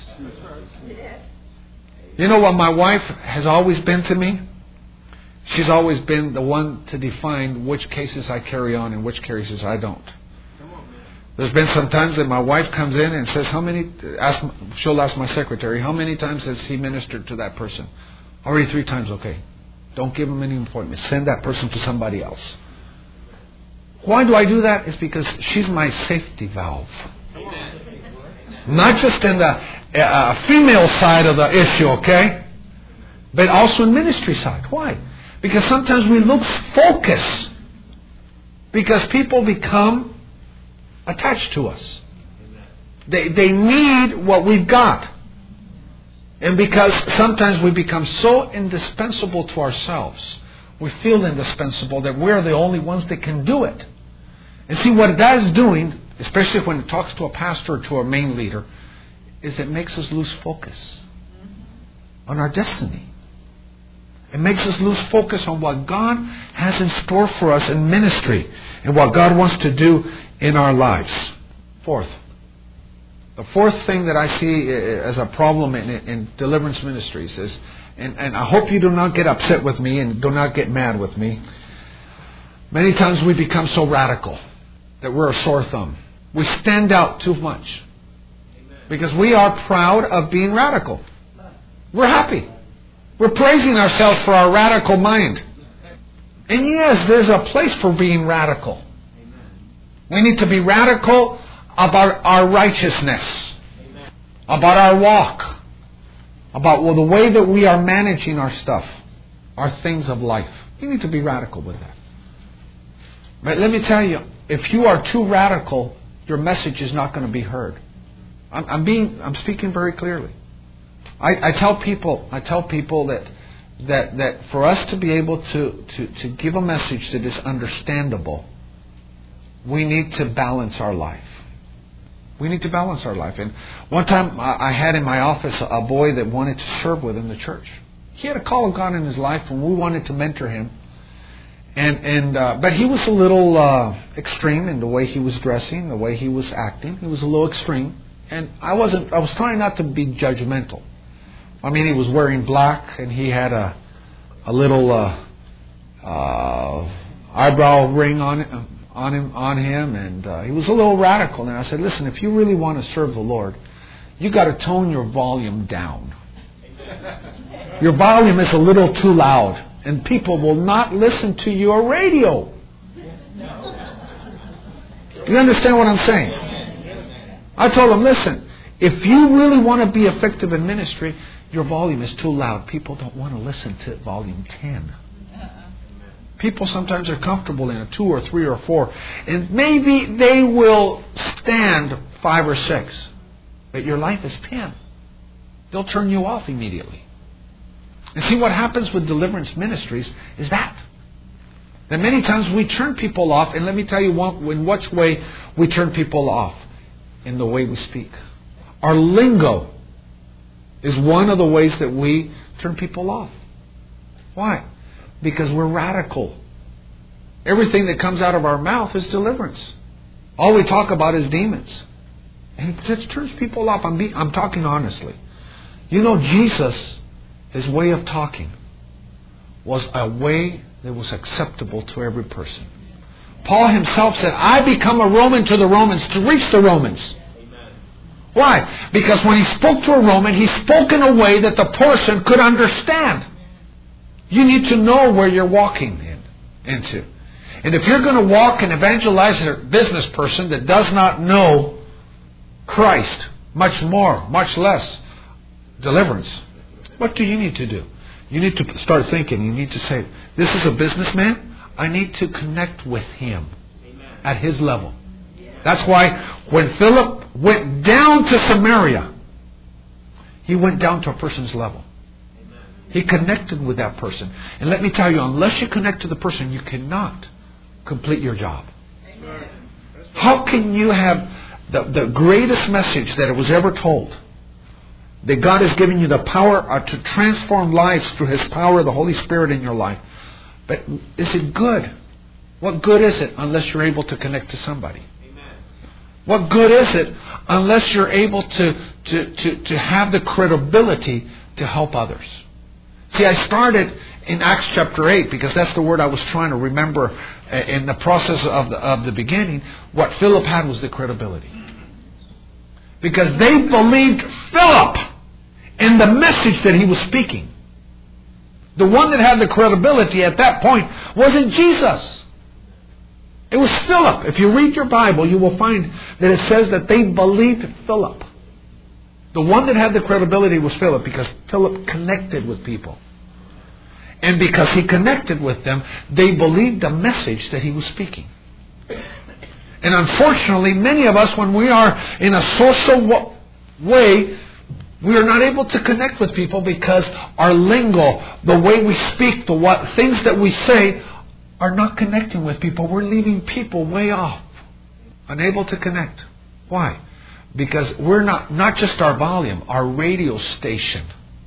You know what my wife has always been to me? She's always been the one to define which cases I carry on and which cases I don't. There's been some times that my wife comes in and says, she'll ask my secretary, how many times has he ministered to that person? Already 3 times, okay. Don't give him any appointment. Send that person to somebody else. Why do I do that? It's because she's my safety valve. Not just in the female side of the issue, okay? But also in ministry side. Why? Because sometimes we lose focus. Because people become attached to us. They need what we've got. And because sometimes we become so indispensable to ourselves, we feel indispensable that we're the only ones that can do it. And see, what that is doing, especially when it talks to a pastor or to a main leader, is it makes us lose focus on our destiny. It makes us lose focus on what God has in store for us in ministry and what God wants to do in our lives. The fourth thing that I see as a problem in deliverance ministries is, and I hope you do not get upset with me and do not get mad with me, many times we become so radical that we're a sore thumb. We stand out too much because we are proud of being radical. We're happy. We're praising ourselves for our radical mind. And yes, there's a place for being radical. We need to be radical about our righteousness, about our walk, about the way that we are managing our stuff, our things of life. You need to be radical with that. But let me tell you, if you are too radical, your message is not going to be heard. I'm speaking very clearly. I tell people that for us to be able to give a message that is understandable, we need to balance our life. We need to balance our life. And one time I had in my office a boy that wanted to serve within the church. He had a call of God in his life and we wanted to mentor him. But he was a little extreme in the way he was dressing, the way he was acting. He was a little extreme. And I was trying not to be judgmental. I mean, he was wearing black and he had a little eyebrow ring on him, and he was a little radical. And I said, listen, if you really want to serve the Lord, you got to tone your volume down. Your volume is a little too loud, and people will not listen to your radio. You understand what I'm saying? I told them, listen, if you really want to be effective in ministry, your volume is too loud. People don't want to listen to volume 10. People sometimes are comfortable in a 2 or 3 or 4. And maybe they will stand 5 or 6. But your life is 10. They'll turn you off immediately. And see, what happens with deliverance ministries is that many times we turn people off. And let me tell you in what way we turn people off. In the way we speak. Our lingo is one of the ways that we turn people off. Why? Because we're radical. Everything that comes out of our mouth is deliverance. All we talk about is demons. And it just turns people off. I'm talking honestly. You know, Jesus, His way of talking was a way that was acceptable to every person. Paul himself said, I become a Roman to the Romans to reach the Romans. Amen. Why? Because when he spoke to a Roman, he spoke in a way that the person could understand. You need to know where you're walking into. And if you're going to walk and evangelize a business person that does not know Christ, much less deliverance, what do you need to do? You need to start thinking. You need to say, this is a businessman. I need to connect with him at his level. That's why when Philip went down to Samaria, he went down to a person's level. He connected with that person. And let me tell you, unless you connect to the person, you cannot complete your job. How can you have the greatest message that it was ever told? That God has given you the power to transform lives through His power, the Holy Spirit in your life. But is it good? What good is it unless you're able to connect to somebody? Amen. What good is it unless you're able to have the credibility to help others? See, I started in Acts chapter 8 because that's the word I was trying to remember in the process of the beginning. What Philip had was the credibility. Because they believed Philip in the message that he was speaking. The one that had the credibility at that point wasn't Jesus. It was Philip. If you read your Bible, you will find that it says that they believed Philip. The one that had the credibility was Philip because Philip connected with people. And because he connected with them, they believed the message that he was speaking. And unfortunately, many of us, when we are in a social way, we are not able to connect with people because our lingo, the way we speak, things that we say are not connecting with people. We're leaving people way off, unable to connect. Why? Because we're not just our volume, our radio station.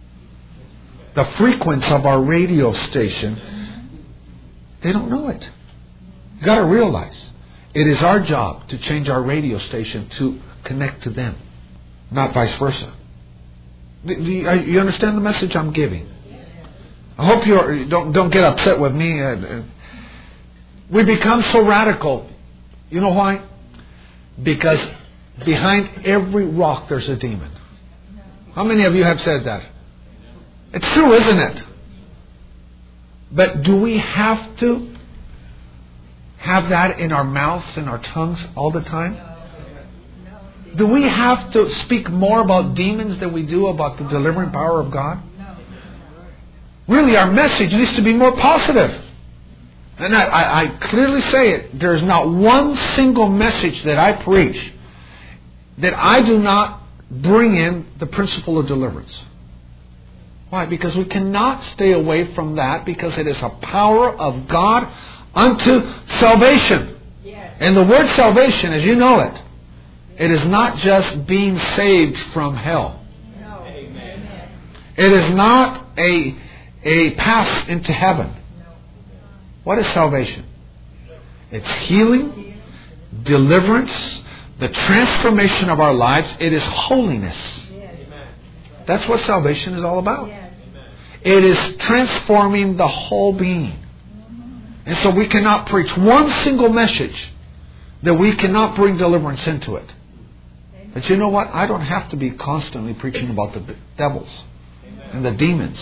The frequency of our radio station, they don't know it. You got to realize, it is our job to change our radio station to connect to them, not vice versa. You understand the message I'm giving? I hope you don't get upset with me. We become so radical. You know why? Because behind every rock there's a demon. How many of you have said that? It's true, isn't it? But do we have to have that in our mouths and our tongues all the time? Do we have to speak more about demons than we do about the delivering power of God? Really, our message needs to be more positive. And I clearly say it. There's not one single message that I preach that I do not bring in the principle of deliverance. Why? Because we cannot stay away from that, because it is a power of God unto salvation. And the word salvation, as you know it, it is not just being saved from hell. No. Amen. It is not a pass into heaven. What is salvation? It's healing, deliverance, the transformation of our lives. It is holiness. That's what salvation is all about. It is transforming the whole being. And so we cannot preach one single message that we cannot bring deliverance into it. But you know what? I don't have to be constantly preaching about the devils and the demons.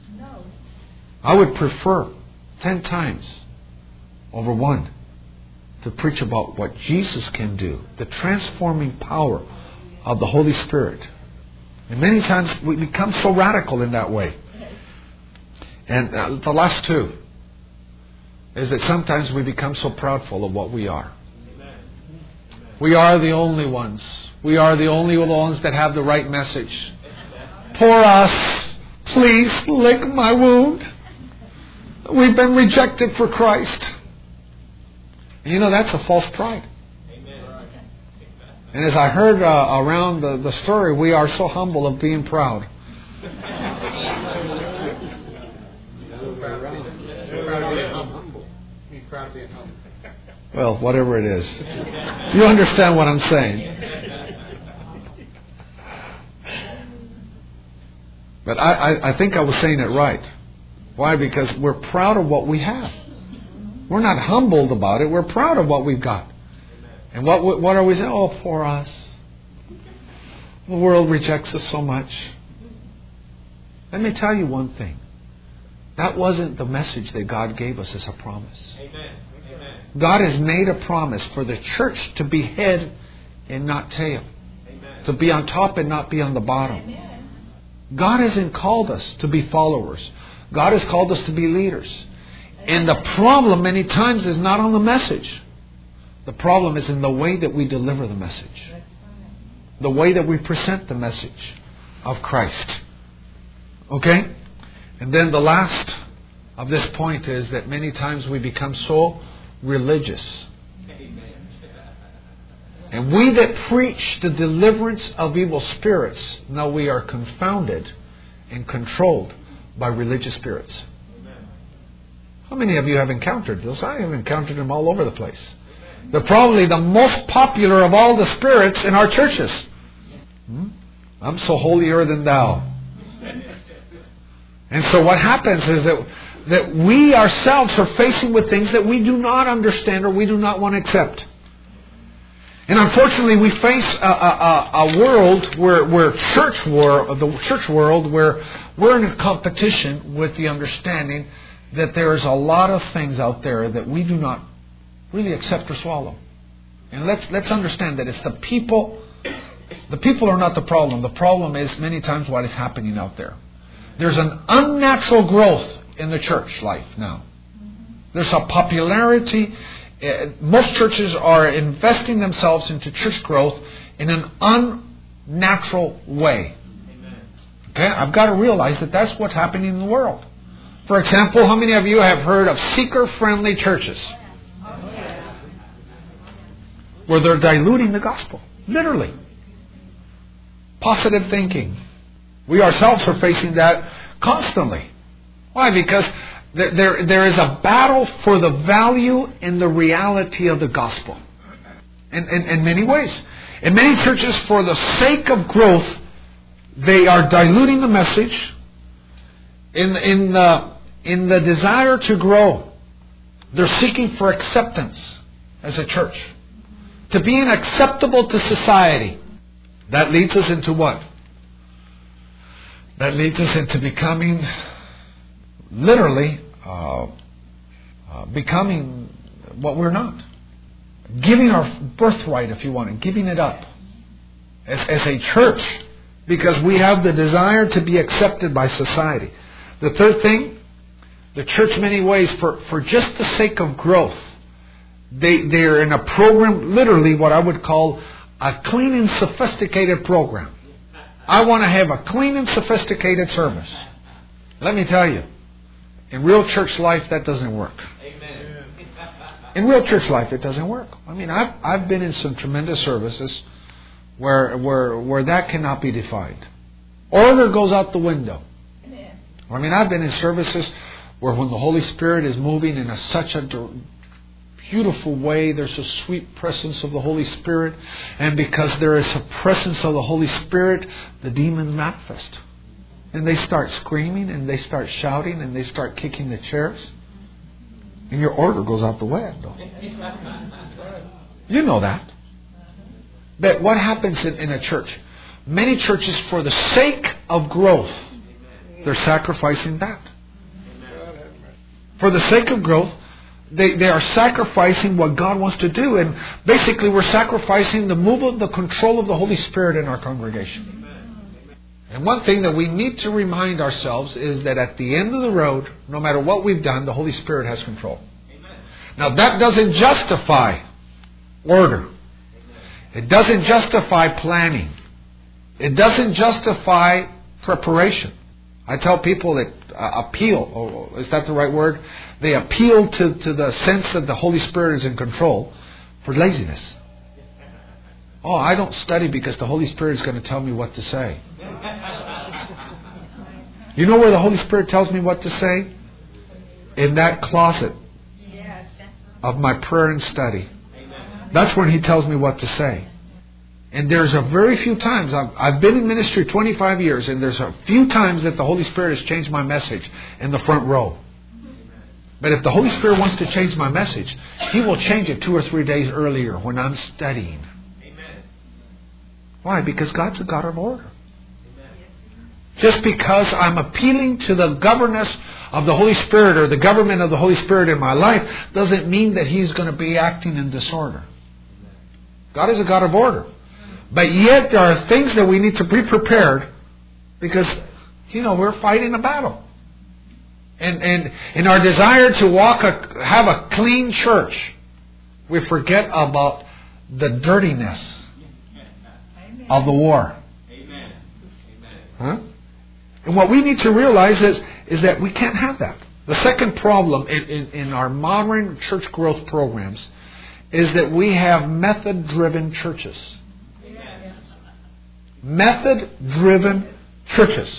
I would prefer 10 times over one to preach about what Jesus can do, the transforming power of the Holy Spirit. And many times we become so radical in that way. And the last two is that sometimes we become so proudful of what we are. We are the only ones. We are the only ones that have the right message. Poor us. Please lick my wound. We've been rejected for Christ. And you know, that's a false pride. And as I heard around the story, we are so humble of being proud. Well, whatever it is. You understand what I'm saying. But I think I was saying it right. Why? Because we're proud of what we have. We're not humbled about it. We're proud of what we've got. And what are we saying? Oh, poor us. The world rejects us so much. Let me tell you one thing. That wasn't the message that God gave us as a promise. Amen. God has made a promise for the church to be head and not tail. Amen. To be on top and not be on the bottom. God hasn't called us to be followers. God has called us to be leaders. And the problem many times is not on the message. The problem is in the way that we deliver the message. The way that we present the message of Christ. Okay? And then the last of this point is that many times we become so religious. And we that preach the deliverance of evil spirits, now we are confounded and controlled by religious spirits. How many of you have encountered those? I have encountered them all over the place. They're probably the most popular of all the spirits in our churches. I'm so holier than thou. And so what happens is that we ourselves are facing with things that we do not understand or we do not want to accept. And unfortunately, we face a world where the church world, where we're in a competition with the understanding that there is a lot of things out there that we do not really accept or swallow. And let's understand that it's the people. The people are not the problem. The problem is many times what is happening out there. There's an unnatural growth in the church life now. There's a popularity. Most churches are investing themselves into church growth in an unnatural way. Okay, I've got to realize that that's what's happening in the world. For example, how many of you have heard of seeker-friendly churches? Where they're diluting the gospel. Literally. Positive thinking. We ourselves are facing that constantly. Why? Because there is a battle for the value and the reality of the gospel. In many ways. In many churches, for the sake of growth, they are diluting the message. In the desire to grow, they're seeking for acceptance as a church. To being acceptable to society. That leads us into what? That leads us into becoming, literally, becoming what we're not. Giving our birthright, if you want it, giving it up. As a church. Because we have the desire to be accepted by society. The third thing, the church in many ways, for just the sake of growth, they're in a program, literally what I would call a clean and sophisticated program. I want to have a clean and sophisticated service. Let me tell you, in real church life, that doesn't work. Amen. In real church life, it doesn't work. I mean, I've been in some tremendous services where that cannot be defined. Order goes out the window. I mean, I've been in services where when the Holy Spirit is moving in such a beautiful way, there's a sweet presence of the Holy Spirit. And because there is a presence of the Holy Spirit, the demons manifest. And they start screaming, and they start shouting, and they start kicking the chairs. And your order goes out the window. You know that. But what happens in a church? Many churches, for the sake of growth, they're sacrificing that. For the sake of growth, They are sacrificing what God wants to do. And basically we're sacrificing the movement, the control of the Holy Spirit in our congregation. And one thing that we need to remind ourselves is that at the end of the road, no matter what we've done, the Holy Spirit has control. Now that doesn't justify order. It doesn't justify planning. It doesn't justify preparation. I tell people that appeal, is that the right word? They appeal to the sense that the Holy Spirit is in control for laziness. Oh, I don't study because the Holy Spirit is going to tell me what to say. You know where the Holy Spirit tells me what to say? In that closet of my prayer and study. That's when He tells me what to say. And there's a very few times, I've been in ministry 25 years, and there's a few times that the Holy Spirit has changed my message in the front row. But if the Holy Spirit wants to change my message, He will change it 2 or 3 days earlier when I'm studying. Why? Because God's a God of order. Just because I'm appealing to the governance of the Holy Spirit or the government of the Holy Spirit in my life doesn't mean that He's going to be acting in disorder. God is a God of order. But yet there are things that we need to be prepared because, we're fighting a battle. And in our desire to have a clean church, we forget about the dirtiness of the war. Huh? And what we need to realize is that we can't have that. The second problem in our modern church growth programs is that we have method-driven churches. Method-driven churches.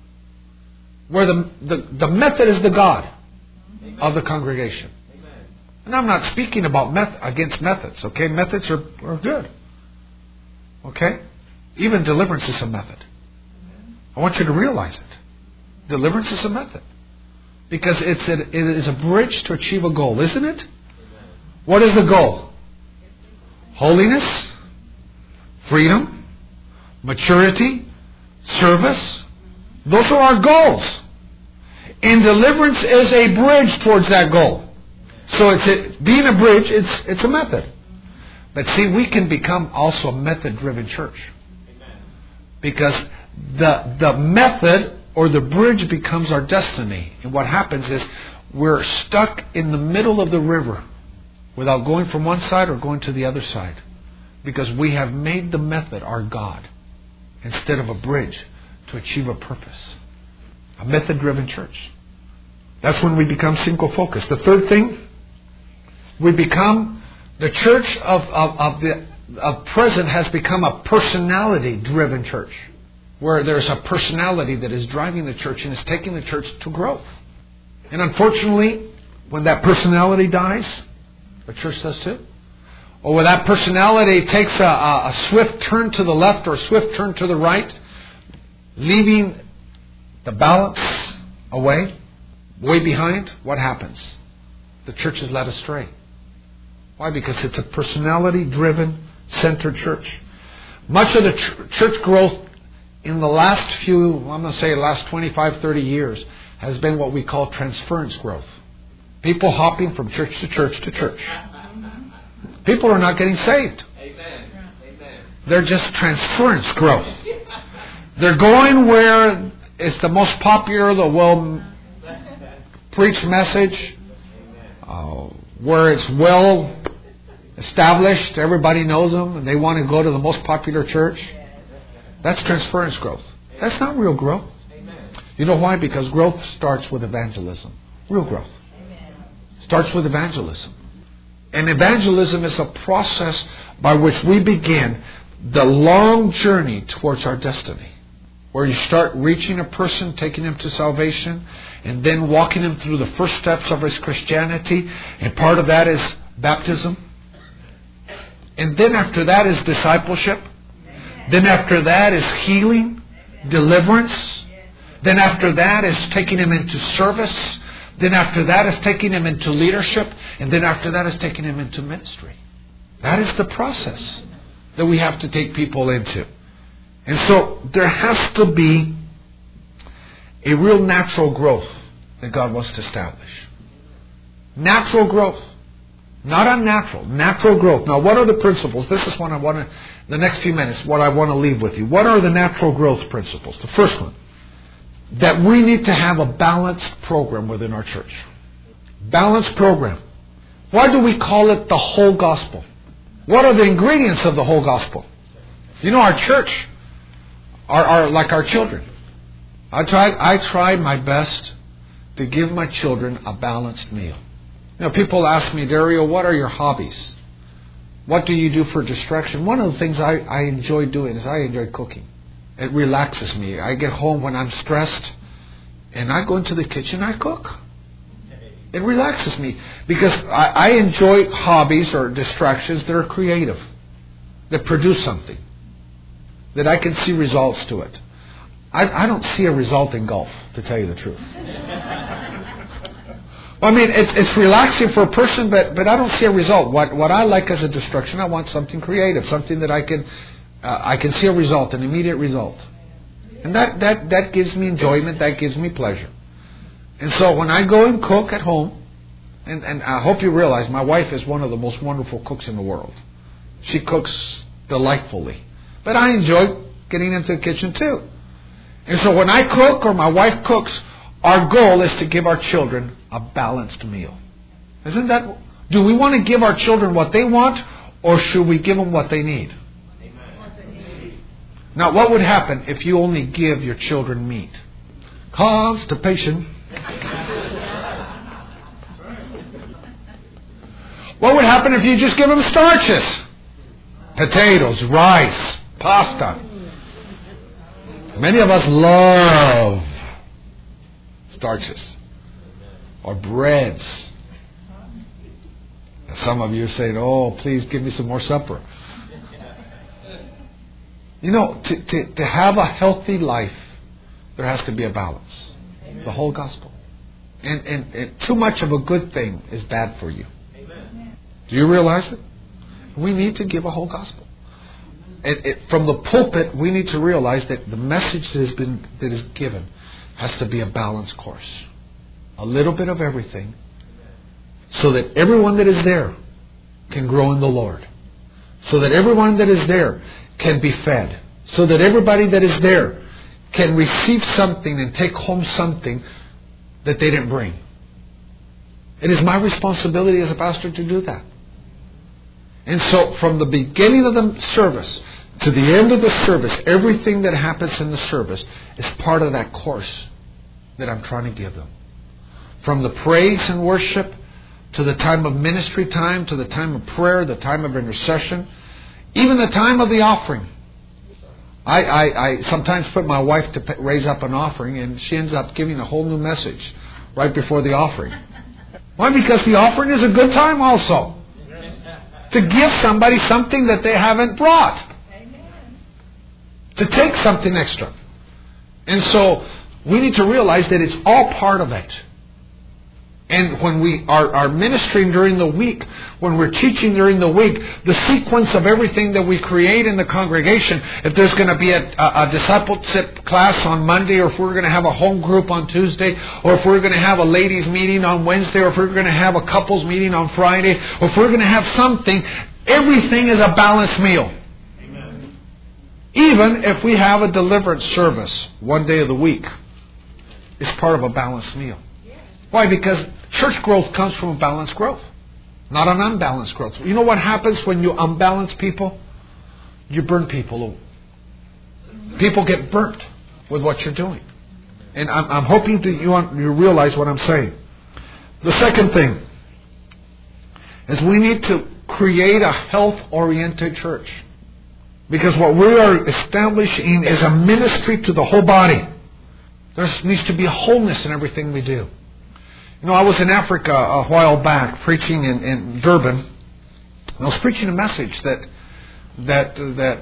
Where the method is the God of the congregation. And I'm not speaking about against methods, okay? Methods are good. Okay? Even deliverance is a method. I want you to realize it. Deliverance is a method. Because it is a bridge to achieve a goal, isn't it? What is the goal? Holiness, freedom, maturity, service. Those are our goals. And deliverance is a bridge towards that goal. So being a bridge, it's a method. But see, we can become also a method-driven church. Because the method or the bridge becomes our destiny. And what happens is we're stuck in the middle of the river without going from one side or going to the other side. Because we have made the method our God instead of a bridge to achieve a purpose. A method-driven church. That's when we become single-focused. The third thing, we become the church of present has become a personality-driven church. Where there's a personality that is driving the church and is taking the church to growth. And unfortunately, when that personality dies, the church does too. Or when that personality takes a swift turn to the left or a swift turn to the right, leaving the balance way behind, what happens? The church is led astray. Why? Because it's a personality-driven, centered church. Much of the church growth in the last last 25, 30 years has been what we call transference growth. People hopping from church to church to church. People are not getting saved. They're just transference growth. They're going where it's the most popular, the well-preached message, where it's well established, everybody knows them, and they want to go to the most popular church. That's transference growth. That's not real growth. You know why? Because growth starts with evangelism. Real growth starts with evangelism. And evangelism is a process by which we begin the long journey towards our destiny. Where you start reaching a person, taking him to salvation, and then walking him through the first steps of his Christianity. And part of that is baptism. And then after that is discipleship. Then after that is healing, deliverance. Then after that is taking him into service. Then after that is taking him into leadership. And then after that is taking him into ministry. That is the process that we have to take people into. And so there has to be a real natural growth that God wants to establish. Natural growth. Not unnatural. Natural growth. Now, what are the principles? This is what I want to, the next few minutes, what I want to leave with you. What are the natural growth principles? The first one, that we need to have a balanced program within our church. Balanced program. Why do we call it the whole gospel? What are the ingredients of the whole gospel? You know, our church are like our children. I tried my best to give my children a balanced meal. You know, people ask me, Dario, what are your hobbies? What do you do for distraction? One of the things I enjoy doing is I enjoy cooking. It relaxes me. I get home when I'm stressed and I go into the kitchen and I cook. It relaxes me because I enjoy hobbies or distractions that are creative, that produce something, that I can see results to it. I don't see a result in golf, to tell you the truth. I mean, it's relaxing for a person, but I don't see a result. What I like as a distraction, I want something creative, something that I can see a result, an immediate result. And that gives me enjoyment, that gives me pleasure. And so when I go and cook at home, and I hope you realize my wife is one of the most wonderful cooks in the world. She cooks delightfully. But I enjoy getting into the kitchen too. And so when I cook or my wife cooks, our goal is to give our children a balanced meal. Isn't that? Do we want to give our children what they want, or should we give them what they need? Amen. Now, what would happen if you only give your children meat? Constipation. What would happen if you just give them starches? Potatoes, rice, pasta. Many of us love starches or breads. Some of you are saying, oh, please give me some more supper. You know, to have a healthy life, there has to be a balance. The whole gospel. And too much of a good thing is bad for you. Do you realize it? We need to give a whole gospel. From the pulpit, we need to realize that the message that is given has to be a balanced course. A little bit of everything, so that everyone that is there can grow in the Lord. So that everyone that is there can be fed. So that everybody that is there can receive something and take home something that they didn't bring. It is my responsibility as a pastor to do that. And so from the beginning of the service to the end of the service, everything that happens in the service is part of that course that I'm trying to give them. From the praise and worship to the time of ministry time, to the time of prayer, the time of intercession, even the time of the offering. I sometimes put my wife to raise up an offering, and she ends up giving a whole new message right before the offering. Why? Because the offering is a good time also. To give somebody something that they haven't brought. To take something extra. And so we need to realize that it's all part of it. And when we are ministering during the week, when we're teaching during the week, the sequence of everything that we create in the congregation, if there's going to be a discipleship class on Monday, or if we're going to have a home group on Tuesday, or if we're going to have a ladies meeting on Wednesday, or if we're going to have a couples meeting on Friday, or if we're going to have something, everything is a balanced meal. Amen. Even if we have a deliverance service one day of the week, it's part of a balanced meal. Why? Because church growth comes from a balanced growth, not an unbalanced growth. You know what happens when you unbalance people? You burn people. People get burnt with what you're doing. And I'm hoping that you realize what I'm saying. The second thing is we need to create a health-oriented church. Because what we are establishing is a ministry to the whole body. There needs to be a wholeness in everything we do. You know, I was in Africa a while back preaching in Durban. And I was preaching a message that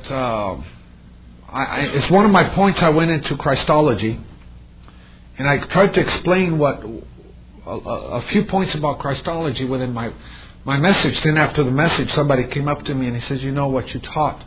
it's one of my points. I went into Christology, and I tried to explain a few points about Christology within my message. Then after the message, somebody came up to me and he says, "You know what you taught?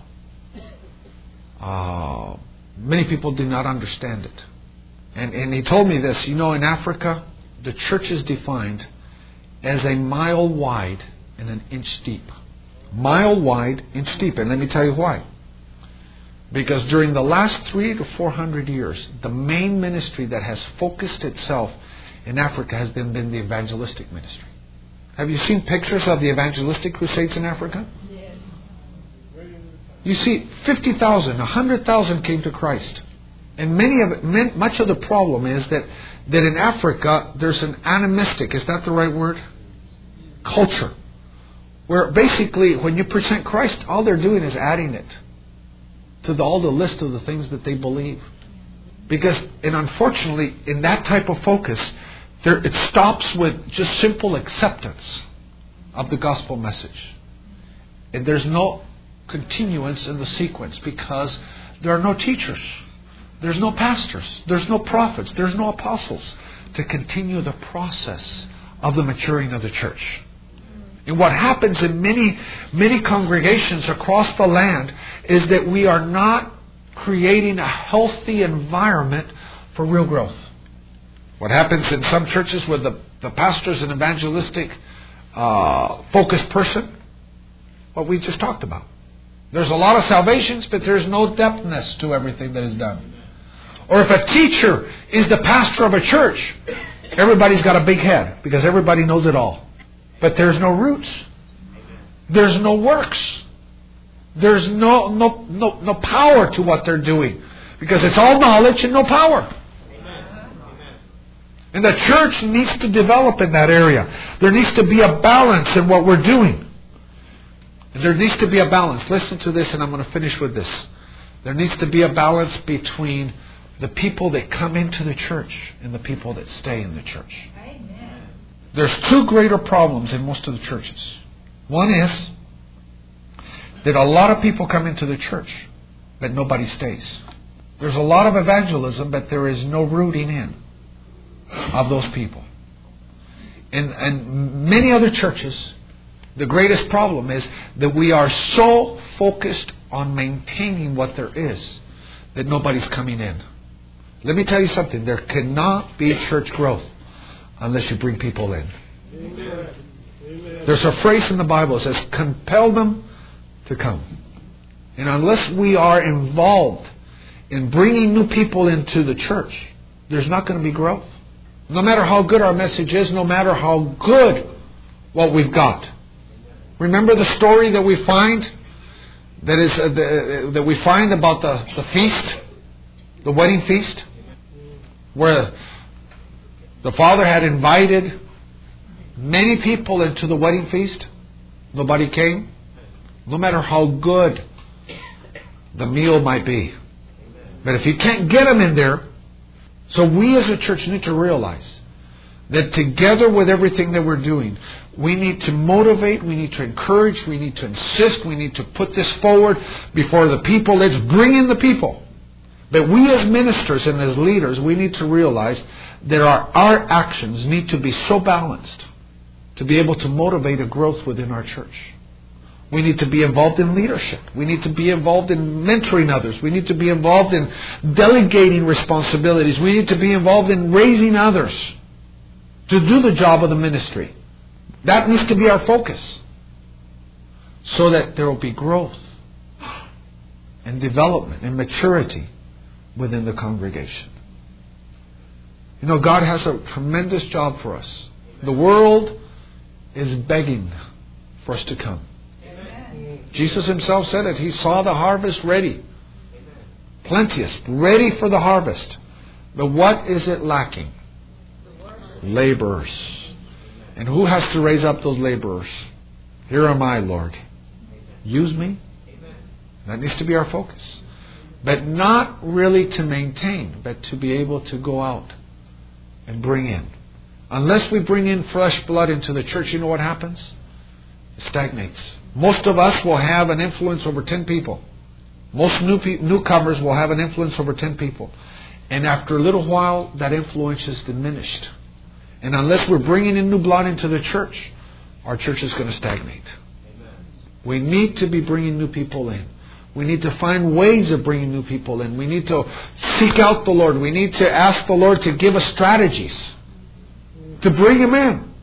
Many people do not understand it." And he told me this. You know, in Africa, the church is defined as a mile wide and an inch deep. Mile wide, inch deep. And let me tell you why. Because during the last 300 to 400 years, the main ministry that has focused itself in Africa has been the evangelistic ministry. Have you seen pictures of the evangelistic crusades in Africa? Yes. You see 50,000, 100,000 came to Christ. And much of the problem is that in Africa there's an animistic, is that the right word? Culture. Where basically when you present Christ, all they're doing is adding it to all the list of the things that they believe. And unfortunately, in that type of focus, it stops with just simple acceptance of the gospel message. And there's no continuance in the sequence because there are no teachers. There's no pastors. There's no prophets. There's no apostles to continue the process of the maturing of the church. And what happens in many congregations across the land is that we are not creating a healthy environment for real growth. What happens in some churches where the pastor's an evangelistic focused person? What we just talked about. There's a lot of salvations, but there's no depthness to everything that is done. Or if a teacher is the pastor of a church, everybody's got a big head because everybody knows it all. But there's no roots. There's no works. There's no power to what they're doing. Because it's all knowledge and no power. And the church needs to develop in that area. There needs to be a balance in what we're doing. And there needs to be a balance. Listen to this and I'm going to finish with this. There needs to be a balance between the people that come into the church and the people that stay in the church. Amen. There's two greater problems in most of the churches. One is that a lot of people come into the church, but nobody stays. There's a lot of evangelism, but there is no rooting in of those people. And many other churches, the greatest problem is that we are so focused on maintaining what there is that nobody's coming in. Let me tell you something. There cannot be church growth unless you bring people in. Amen. There's a phrase in the Bible that says, compel them to come. And unless we are involved in bringing new people into the church, there's not going to be growth. No matter how good our message is, no matter how good what we've got. Remember the story that we find that we find about the feast, the wedding feast, where the father had invited many people into the wedding feast. Nobody came. No matter how good the meal might be. But if you can't get them in there, so we as a church need to realize that together with everything that we're doing, we need to motivate, we need to encourage, we need to insist, we need to put this forward before the people. Let's bring in the people. But we as ministers and as leaders, we need to realize that our actions need to be so balanced to be able to motivate a growth within our church. We need to be involved in leadership. We need to be involved in mentoring others. We need to be involved in delegating responsibilities. We need to be involved in raising others to do the job of the ministry. That needs to be our focus, so that there will be growth and development and maturity within the congregation. You know, God has a tremendous job for us. The world is begging for us to come. Amen. Jesus Himself said it. He saw the harvest ready. Plenteous, ready for the harvest. But what is it lacking? Laborers. And who has to raise up those laborers? Here am I, Lord. Use me. That needs to be our focus. But not really to maintain, but to be able to go out and bring in. Unless we bring in fresh blood into the church, you know what happens? It stagnates. Most of us will have an influence over 10 people. Most newcomers will have an influence over 10 people. And after a little while, that influence is diminished. And unless we're bringing in new blood into the church, our church is going to stagnate. Amen. We need to be bringing new people in. We need to find ways of bringing new people in. We need to seek out the Lord. We need to ask the Lord to give us strategies to bring Him in.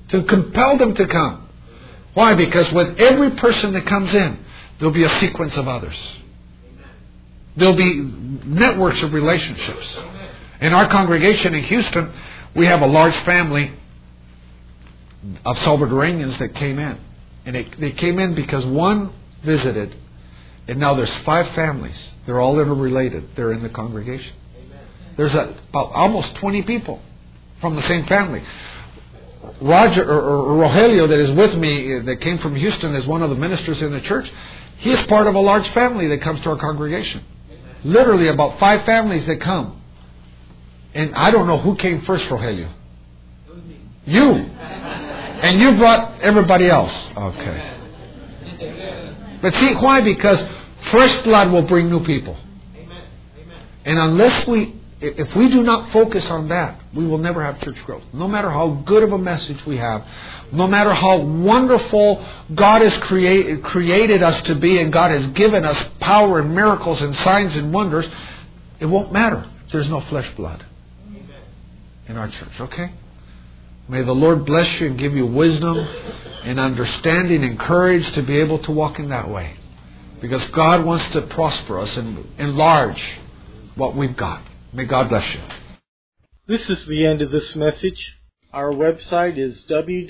To compel them to come. Why? Because with every person that comes in, there'll be a sequence of others. There'll be networks of relationships. In our congregation in Houston, we have a large family of Salvadoranians that came in. And they came in because one visited, and now there's 5 families. They're all interrelated. They're in the congregation. There's about almost 20 people from the same family. Roger or Rogelio, that is with me, that came from Houston, is one of the ministers in the church. He is part of a large family that comes to our congregation. Literally about 5 families that come. And I don't know who came first, Rogelio. You. And you brought everybody else. Okay. But see, why? Because fresh blood will bring new people. And if we do not focus on that, we will never have church growth. No matter how good of a message we have, no matter how wonderful God has created us to be, and God has given us power and miracles and signs and wonders, it won't matter if there's no flesh blood in our church, okay? May the Lord bless you and give you wisdom and understanding and courage to be able to walk in that way. Because God wants to prosper us and enlarge what we've got. May God bless you. This is the end of this message. Our website is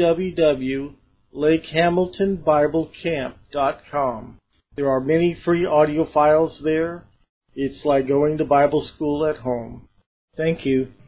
www.lakehamiltonbiblecamp.com. There are many free audio files there. It's like going to Bible school at home. Thank you.